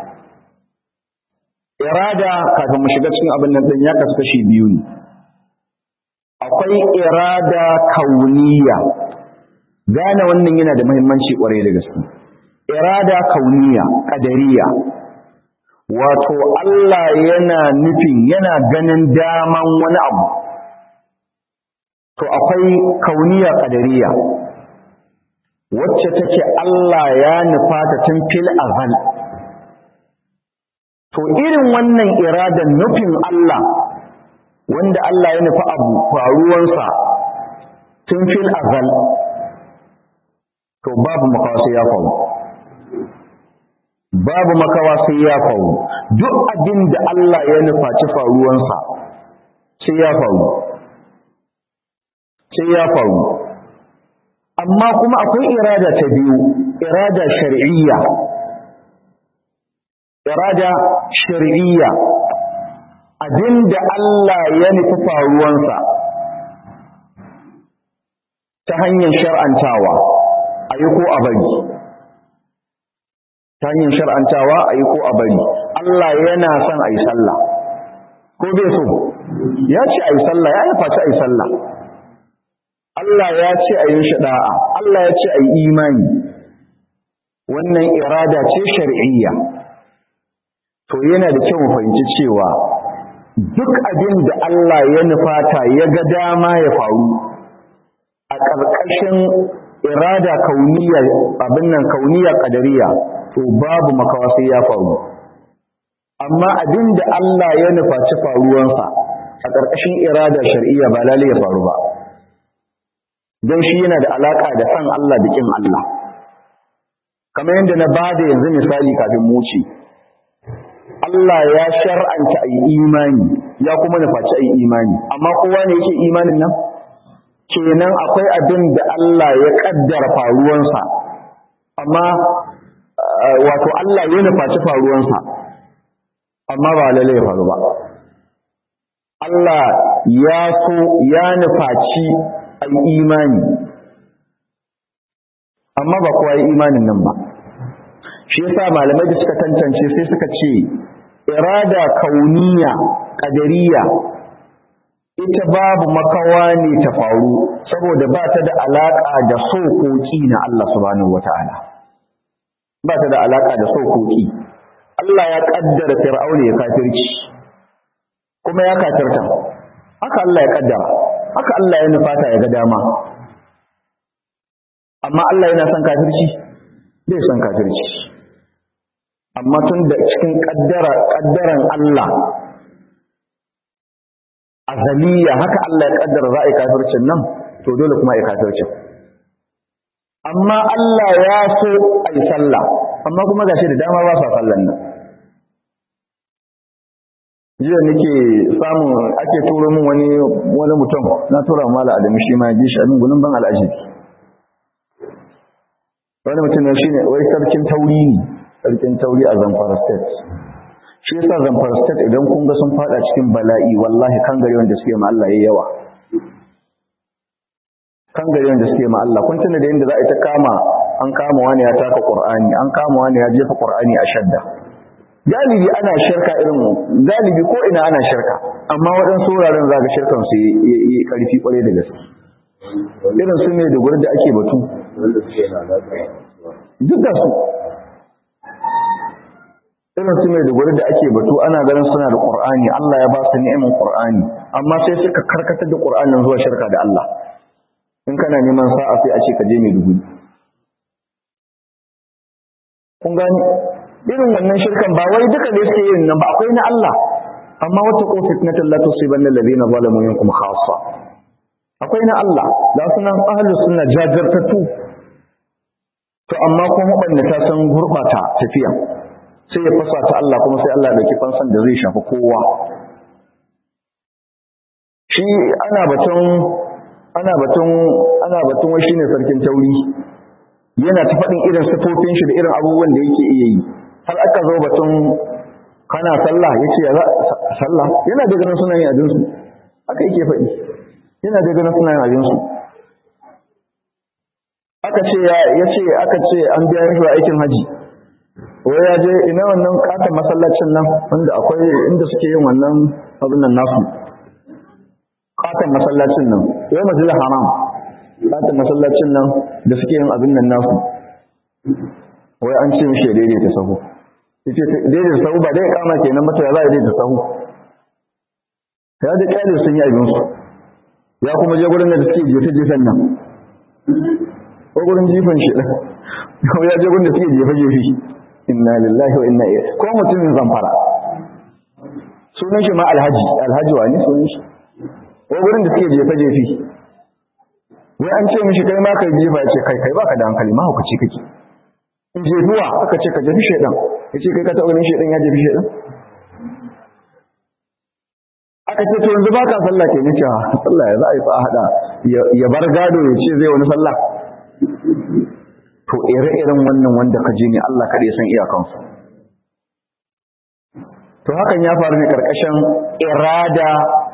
Irada kafin mu shiga cikin abin nan din ya kasu kashi biyu ne. Akwai irada kauniya. Gane wannan yana da muhimmanci kwarai da gaske. Irada kauniya, qadariya. Wato Allah yana nufin yana ganin daman wani abu. To akwai kauniya qadariya. Wacce take Allah ya nufa ta tun fil azal. To irin wannan iradan nufin Allah wanda Allah ya nufa abu faruwansa tun fil azal, to babu makawa sai ya faru. Babu makawa sai ya faru. Duk abin da Allah ya nufaci faruwansa sai ya faru. Sai ya faru. Amma kuma akwai irada ta biyu, irada shar'iyya. Irada shar'iyya, abinda Allah ya nufi faruwansa ta hanyar shar'antawa, ayi ko a bari. Ta hanyar shar'antawa, ayi ko a bari. Allah yana son ayi sallah, ko bai so? Ya ce ayi sallah, ya nufa ta ayi sallah. Allah ya ce a yi shaɗa'a, Allah ya ce a yi imani, wannan irada ce shar'iyya. To yana da kyau mu fahimci cewa duk abin da Allah ya nufata ya ga dama ya faru a ƙarƙashin irada kauniya, abin nan kauniya ƙadariya, to babu makawa sai ya faru. Amma abin da Allah ya nufaci faruwansa a ƙarƙashin irada shar'iyya ba lalai ya faru ba. Don shi yana da alaƙa da san Allah da ƙin Allah. Kamar yadda na ba da yanzu misali kafin mu wuce, Allah ya shar'anta a yi imani, ya kuma nufaci a yi imani, amma kowa ne yake imanin nan? Kenan akwai abin da Allah ya ƙaddara faruwansa, amma wato Allah ya nufaci faruwansa, amma ba lalle ya faru ba. Allah ya so ya nufaci a yi imani, amma ba kowa yi imanin nan ba. Shi yasa malamai da suka tantance sai suka ce irada kauniya qadariya ita babu makawa ne ta faru saboda ba ta da alaka da sokoki na Allah subhanahu wataala. Ba ta da alaka da sokoki. Allah ya kaddara Fir'auna ya kafirci, kuma ya kafirta. Haka Allah ya kaddara. Haka Allah ya nufata ya ga dama. Amma Allah yana son kafirci? Bai son kafirci. Amma tun da cikin kaddara kaddaran Allah azaliya haka Allah ya kaddara za a yi kafircin nan, to dole kuma a yi kafircin. Amma Allah ya so a yi sallah, amma kuma gashi da dama ba sa sallan nan. Jiya nake samun ake turo min wani wani mutum, na tura mala Adamu shi ma ji shi abin gunin ban al'ajibi. Wani mutum ne shine wai sarkin tauri ne, sarkin tauri a Zamfara State. Shi yasa Zamfara State idan kun ga sun fada cikin bala'i wallahi kan gari wanda suke ma Allah yayi yawa. Kan gari wanda suke ma Allah, kun tuna da yanda za a ta kama an kama wani ya taka Qur'ani, an kama wani ya jefa Qur'ani a shadda. Galibi ana shirka irin galibi ko ina ana shirka, amma waɗansu wuraren za ga shirkan su yi ƙarfi ƙwarai da gaske. irin su ne da gurin da ake batu duk da su irin su ne da gurin da ake batu ana ganin suna da Qur'ani, Allah ya ba su ni'imar Qur'ani, amma sai suka karkatar da Qur'anin zuwa shirka da Allah. In kana neman sa'a sai a ce ka je mai dubu. Kun gani irin wannan shirkan ba wai duka da suke yin nan ba, akwai na Allah, amma wata ko fitnatul la tusibanna alladhina zalamu minkum khassa. Akwai na Allah, da sunan ahlus sunna jajirtattu. To amma kuma mabannata sun gurbata tafiya. Sai ya fasa ta Allah kuma sai Allah ya dauki fansan da zai shafi kowa. Shi ana batun ana batun ana batun wai shine sarkin tauri. Yana ta faɗin irin sifofin shi da irin abubuwan da yake iya yi. Har aka zo batun kana sallah yace ya sallah yana da ganin sunan yin abin su. Haka yake faɗi. Yana da ganin sunan yin abin su. Aka ce ya yace aka ce an biya mishi aikin haji. Wai ya je ina wannan katon masallacin nan wanda akwai inda suke yin wannan abin nan nasu. Katon masallacin nan, wai Masjidil Haram. Katon masallacin nan da suke yin abin nan nasu. Wai an ce mishi daidaita sahu. Yace daidaita sahu ba dai kama kenan mata ya za a daidaita sahu. Ya da kyale sun yi abin su. Ya kuma je gurin da suke jefe-jefen nan. Ko gurin jifan shi ɗin. Ya je gurin da suke jefe-jefe. Inna lillahi wa inna ilaihi. Ko mutumin Zamfara. Sunan shi ma Alhaji, Alhaji wani sunan shi. Ko gurin da suke jefe-jefe. Wai an ce mishi kai ma kai jefa ya ce kai kai baka da hankali ma hukaci kake. In jefuwa aka ce ka jefi shedan. Ya ce kai ka taɓa ganin shedan ya jefi shedan. Aka ce to yanzu baka sallah ke nace sallah ya za a yi fa hada ya bar gado ya ce zai wani sallah. To ire-iren wannan wanda ka ji ne Allah kaɗai san iyakansu. To hakan ya faru ne ƙarƙashin irada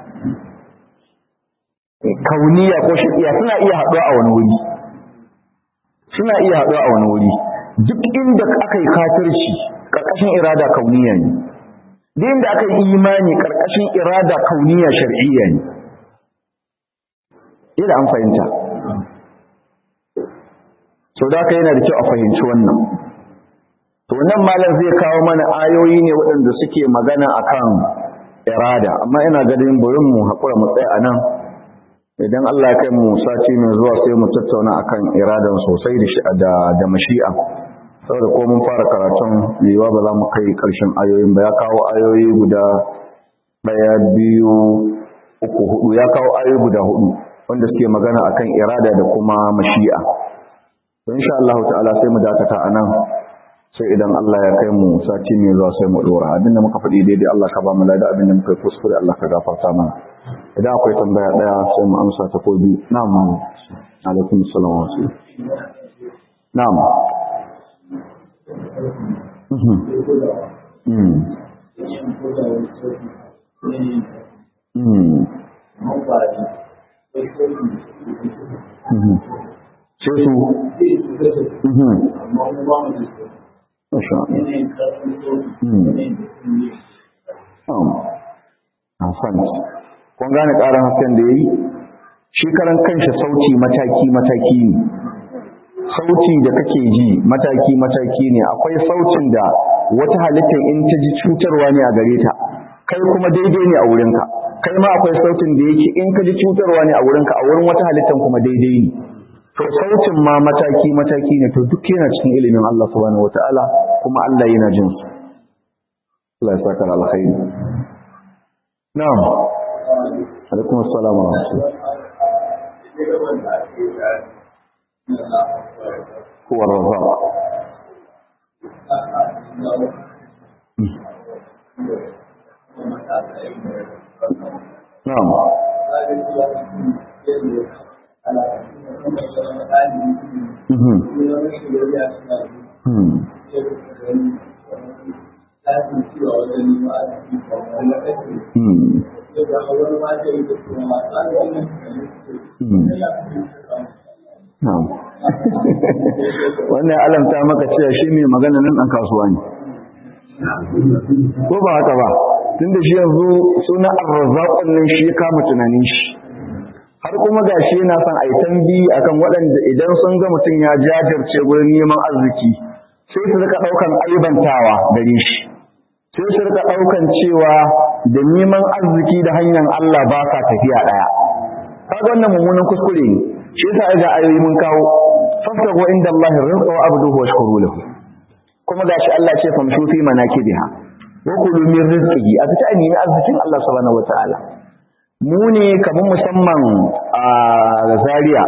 kauniya ko shi'iya suna iya haɗuwa a wani wuri. Suna iya haɗuwa a wani wuri. Duk inda aka yi kafirci ƙarƙashin irada kauniya ne. Duk inda aka yi imani ƙarƙashin irada kauniya shar'iyya ne. Ina an fahimta. So da haka yana da kyau a fahimci wannan. To nan malam zai kawo mana ayoyi ne waɗanda suke magana akan irada, amma ina ganin burin mu haƙura mu tsaya anan. Idan Allah ya kai mu sati mai zuwa sai mu tattauna akan iradan sosai da da, da mashi'a. Saboda ko mun fara karatun yiwa ba za mu kai ƙarshen ayoyin ba, ya kawo ayoyi guda ɗaya biyu uku hudu ya kawo ayoyi guda hudu wanda suke magana akan irada da kuma mashi'a. To insha Allah ta'ala sai mu dakata anan, sai idan Allah ya kai mu sati mai zuwa sai mu dora. Abinda muka faɗi daidai Allah ka ba mu lada, abinda muka kuskure Allah ka gafarta mana. Idan akwai tambaya daya sai mu amsa ta ko biyu. Na'am. Alaikum assalam wa rahmatullah. Na'am. Mhm. Mhm. Mhm. Mhm. Sai su Masha Allah. Kun gane ƙarin hasken da ya yi? Shi karan kanshi sauti mataki-mataki ne. Sauti da kake ji mataki-mataki ne. Akwai sautin da wata halittar in ta ji cutarwa ne a gare ta, kai kuma daidai ne a wurinka. Kai ma akwai sautin da yake in ka ji cutarwa ne a wurinka, a wurin wata halittar kuma daidai ne. To sautin ma mataki-mataki ne, to duk yana cikin ilimin Allah subhanahu wataala, kuma Allah yana jin su. Allah ya saka alkhairi. Na'am. Alaikum assalam wa rahmatullah. Huwa ar-Razzaq. Na'am. Mhm. Mhm. Wannan alamta maka cewa shi mai magana nan ɗan kasuwa ne, ko ba haka ba? Tunda shi yanzu suna arzaƙon nan shi ya kama tunanin shi, har kuma gashi yana son a yi tambayi akan waɗanda idan sun ga mutum ya jajirce gurin neman arziki sai su rika ɗaukan aibantawa gare shi, sai su rika ɗaukan cewa da neman arziki da hanyar Allah ba sa tafiya ɗaya. Kaga wannan mummunan kuskure ne, shi yasa ga ayoyi mun kawo fastago inda Allah rizqa wa abduhu wa shkuru lahu. Kuma gashi Allah ce famshu fi manakibiha wa kulu min rizqihi, a fita ne arzikin Allah subhanahu wataala. Mu ne kamar musamman a Zaria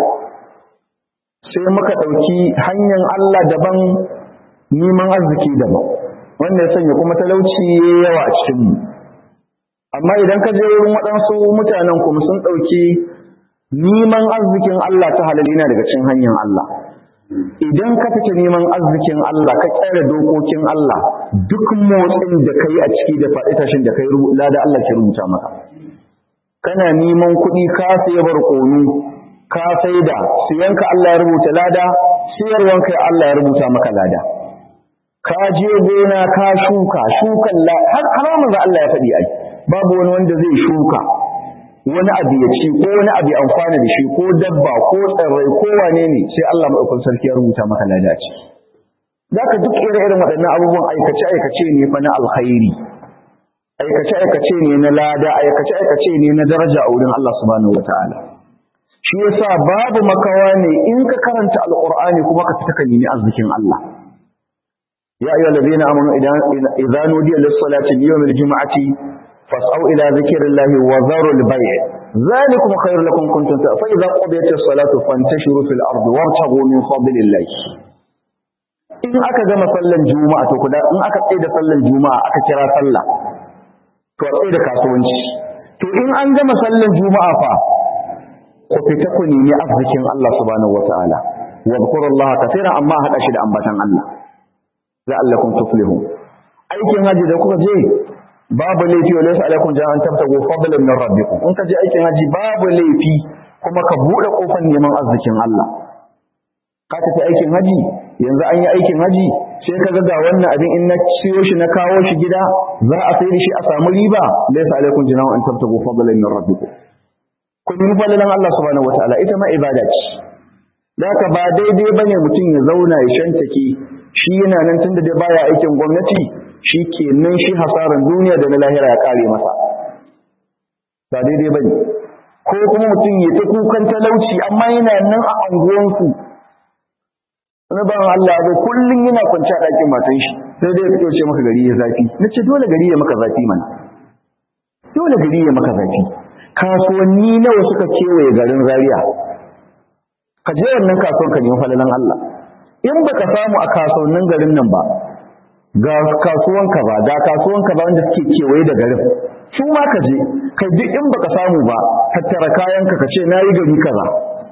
sai muka ɗauki hanyar Allah daban neman arziki daban, wanda ya sanya kuma talauci yawa a cikinmu. Amma idan ka je wurin waɗansu mutanen kuma sun ɗauki neman arzikin Allah ta halal yana daga cikin hanyar Allah. Idan ka fita neman arzikin Allah ka tsare dokokin Allah, duk motsin da kai a ciki da faɗi tashin da kai lada Allah ke rubuta maka. Kana neman kuɗi ka sayi barkono ka saida, siyanka Allah ya rubuta lada, siyarwanka Allah ya rubuta maka lada. Ka je gona ka shuka shukan la har haramun da Allah ya faɗi ai, babu wani wanda zai shuka wani abu ya ci ko wani abu ya amfana da shi ko dabba ko tsirrai ko wane ne sai Allah madaukakin sarki ya rubuta maka lada a ciki. Zaka duk ire-iren waɗannan abubuwan aikace aikace ne fa na alkhairi, aikace aikace ne na lada, aikace aikace ne na daraja a wurin Allah subhanahu wataala. Shi yasa babu makawa ne in ka karanta alqur'ani kuma ka fita kan yi arzikin Allah. يا أيها الذين آمنوا إذا نودي للصلاة يوم الجمعة فاسعوا إلى ذكر الله وذروا البيع ذلكم خير لكم كنتم تأمنون فإذا قضيت الصلاة فانتشروا في الأرض وابتغوا من فضل الله. إن أكد صلى الجمعة كذا إن أكد إذا صلى الجمعة أكثر صلى فإذا كاسونش تو إن أنجم صلى الجمعة فا وفتكني من أفضل الله سبحانه وتعالى واذكروا الله كثيرا أما هذا أشد أنبتا الله la'allakum tuflihun. Aikin haji da kuka je babu laifi wa laysa alaikum ja'an tabtagu fadlan min rabbikum. In ka je aikin haji babu laifi kuma ka bude kofar neman arzikin Allah. Ka tafi aikin haji, yanzu an yi aikin haji sai ka ga wannan abin in na siyo shi na kawo shi gida za a sayar shi a samu riba, laysa alaikum ja'an an tabtagu fadlan min rabbikum. Kun yi fadlan Allah subhanahu wataala ita ma ibada ce. Da haka ba daidai bane mutum ya zauna ya shantake shi yana nan tunda da baya aikin gwamnati shi kenan shi hasaran duniya da na lahira ya kare masa, ba daidai bane. Ko kuma mutum ya ta kukan talauci amma yana nan a anguwansu, wani bawan Allah zai kullum yana kwanci a ɗakin matan shi sai dai ya ce maka gari ya zafi. Na ce dole gari ya maka zafi mana, dole gari ya maka zafi. Kasuwanni nawa suka kewaye garin Zaria, ka je wannan kasuwan ka nemi falalan Allah. In baka samu a kasuwannin garin nan ba, ga kasuwan ka ba, ga kasuwan ka ba wanda suke kewaye da garin, su ma ka je, kai duk in baka samu ba, tattara kayan ka kace nayi gari kaza.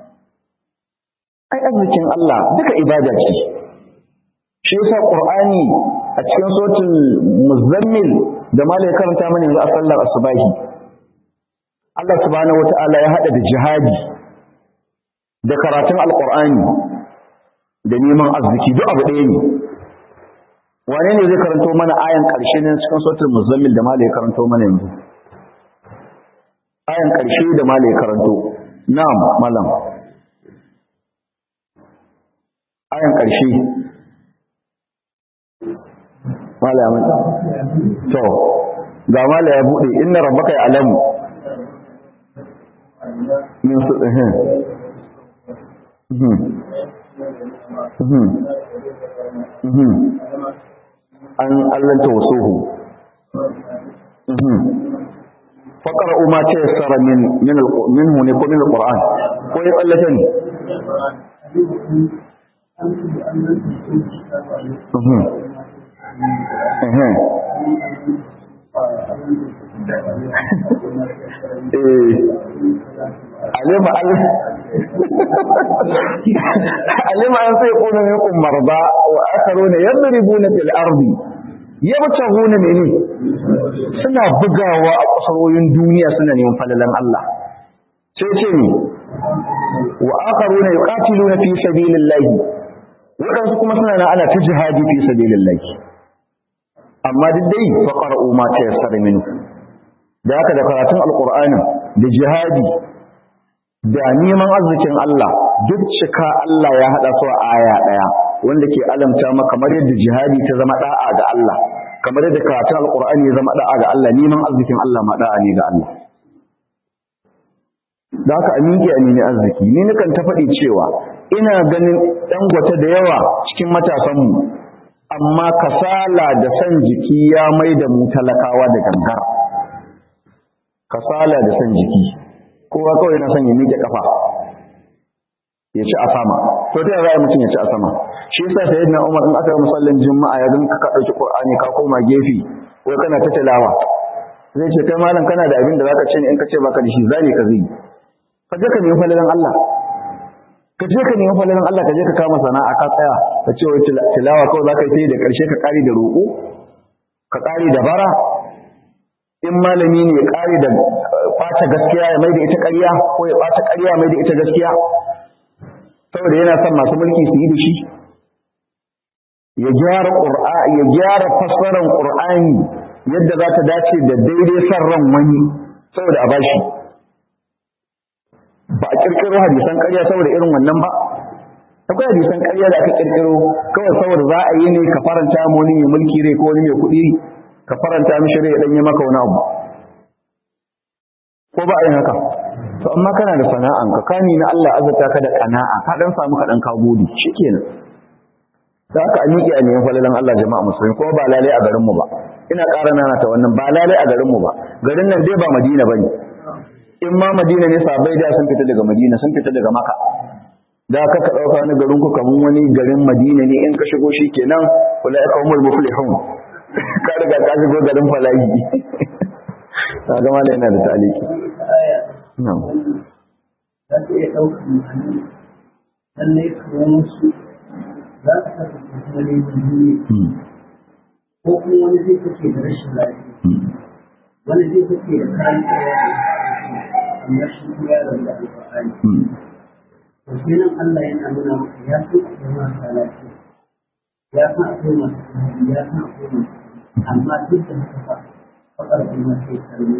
Ai arzikin Allah duka ibada ce. Shi yasa Qur'ani a cikin suratul Muzammil da malai karanta mana yanzu a sallar asubahi, Allah subhanahu wata'ala ya hada da jihadi da karatun alqur'ani da neman arziki duk abu ɗaya ne. Wane ne zai karanto mana ayan ƙarshe ne cikin suratul Muzammil da malai karanto mana yanzu? Ayan ƙarshe da malai karanto. Na'am, malam. Ayan ƙarshe. Malai amin. To, ga malai ya bude inna rabbaka ya'lamu. Min su eh. Mhm. Mhm. Mhm. An allanta wasuhu. Mhm. Faqra'u ma tayassara min min minhu ne ko min alquran ko ya tsallata ne. Mhm. Mhm. Eh alima al alima an sai kuna minkum marda wa akharuna yadribuna fil ardi yabtaghuna mene suna bugawa a kasaroyin duniya suna neman falalan Allah. Sai ce ni wa akharuna yuqatiluna fi sabilillah, wadansu kuma suna nan ana ta jihadi fi sabilillah. Amma duk dai faqra'u ma tayassara minhu, da haka da karatun alqur'ani da jihadi da neman arzikin Allah duk cika Allah ya hada su a aya daya wanda ke alamta maka kamar yadda jihadi ta zama da'a ga Allah, kamar yadda karatun alqur'ani ya zama da'a ga Allah, neman arzikin Allah ma da'a ne ga Allah. Da haka aminki a nemi arziki, ni nukan ta faɗi cewa ina ganin ɗan gwata da yawa cikin matasanmu, amma kasala da san jiki ya mai da mu talakawa da gangar. Kasala da san jiki, kowa kawai na son ya miƙe ƙafa ya ci a sama. To ta yaya mutum ya ci a sama? Shi yasa sayyidina Umar in aka yi musallin juma'a ya ganka ka ɗauki Qur'ani ka koma gefe ko kana ta tilawa, zai ce kai malam kana da abin da zaka ce ne, in ka ce baka da shi zane ka zai ka je ka nemi falalan Allah, ka je ka nemi falalan Allah, ka je ka kama sana'a ka tsaya ka ce wai tilawa kawai zaka yi sai da ƙarshe ka ƙari da roƙo, ka ƙari da bara. In malami ne ya ƙari da ɓata gaskiya ya mai da ita ƙarya, ko ya ɓata ƙarya mai da ita gaskiya, saboda yana son masu mulki su yi da shi. Ya gyara Qur'ani, ya gyara fassarar Qur'ani yadda za ta dace da daidai san ran wani saboda a bashi. Ba a kirkiro hadisan ƙarya saboda irin wannan ba. Akwai hadisan ƙarya da aka kirkiro kawai saboda za a yi ne ka faranta mu wani mai mulki rai ko wani mai kuɗi, ka faranta mishi rai ya dan yi maka wani abu. Ko ba a yin haka? To amma kana da sana'an ka kani na Allah azurta ka da kana'a, ka dan samu ka dan ka gode, shikenan. Da haka a miƙe a neman falalan Allah jama'a musulmi, ko ba lalai a garin mu ba. Ina ƙara nana ta wannan, ba lalai a garin mu ba. Garin nan dai ba Madina bane. In ma Madina ne sahabbai da sun fita daga Madina, sun fita daga Makka. Da ka ka dauka wani garin ku kaman wani garin Madina ne, in ka shigo shikenan ulaika humul muflihun. Ka riga ka shigo garin falahi. Ta ga malai yana da taliki. Na'am. Za ta iya ɗaukar mutane, lallai kamar wasu za ka saka wani wani ko kuma wani zai kake da rashin lafiya, wani zai kake da karanta amma shi ya rabu da alfa'ani. To sai nan Allah yana nuna maka ya san akwai masu lafiya, ya san akwai masu lafiya, ya san akwai masu, amma duk da haka fa fakar kuma sai karni.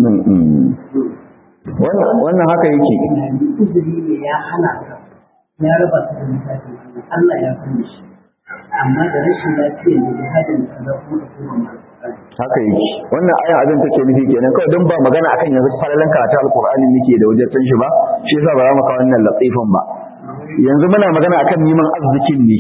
Wannan haka yake. Uzuri ne ya hana ka, ya raba ka da misalin Allah, Allah ya san shi, amma da rashin lafiyar da jihadin ka da kuma da kuma masu haka yake. Wannan ayan abin take nufi kenan, kawai don ba magana akan yanzu falalan karatu alqur'ani nake da wajen san shi ba, shi yasa ba za mu kawo wannan latifin ba. Yanzu muna magana akan neman arzikin ne.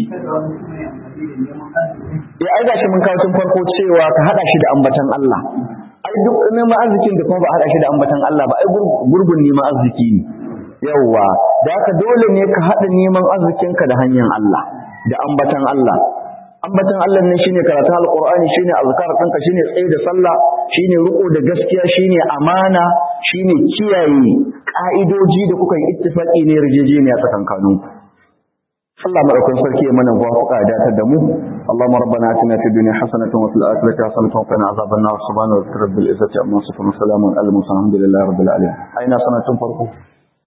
Ya ai gashi mun kawo tun farko cewa ka hada shi da ambatan Allah. Ai duk neman arzikin da kuma ba hada shi da ambatan Allah ba, ai gurgun neman arziki ne. Yawwa, da haka dole ne ka hada neman arzikinka da hanyar Allah, da ambatan Allah. Ambatan Allah ne shine karatun alqur'ani, shine azkar ɗinka, shine tsaye da sallah, shine riko da gaskiya, shine amana, shine kiyaye ka'idoji da kuka yi ittifaqi ne yarjejeniya tsakankanin ku. Allah madaukakin sarki ya mana gwafaka da ta da mu. Allahumma rabbana atina fid dunya hasanatan wa fil akhirati hasanatan wa qina azaban nar. Subhana rabbika rabbil izzati amma yasifun, salamun alal mursalin, alhamdulillahi rabbil alamin. Aina sanatun farko.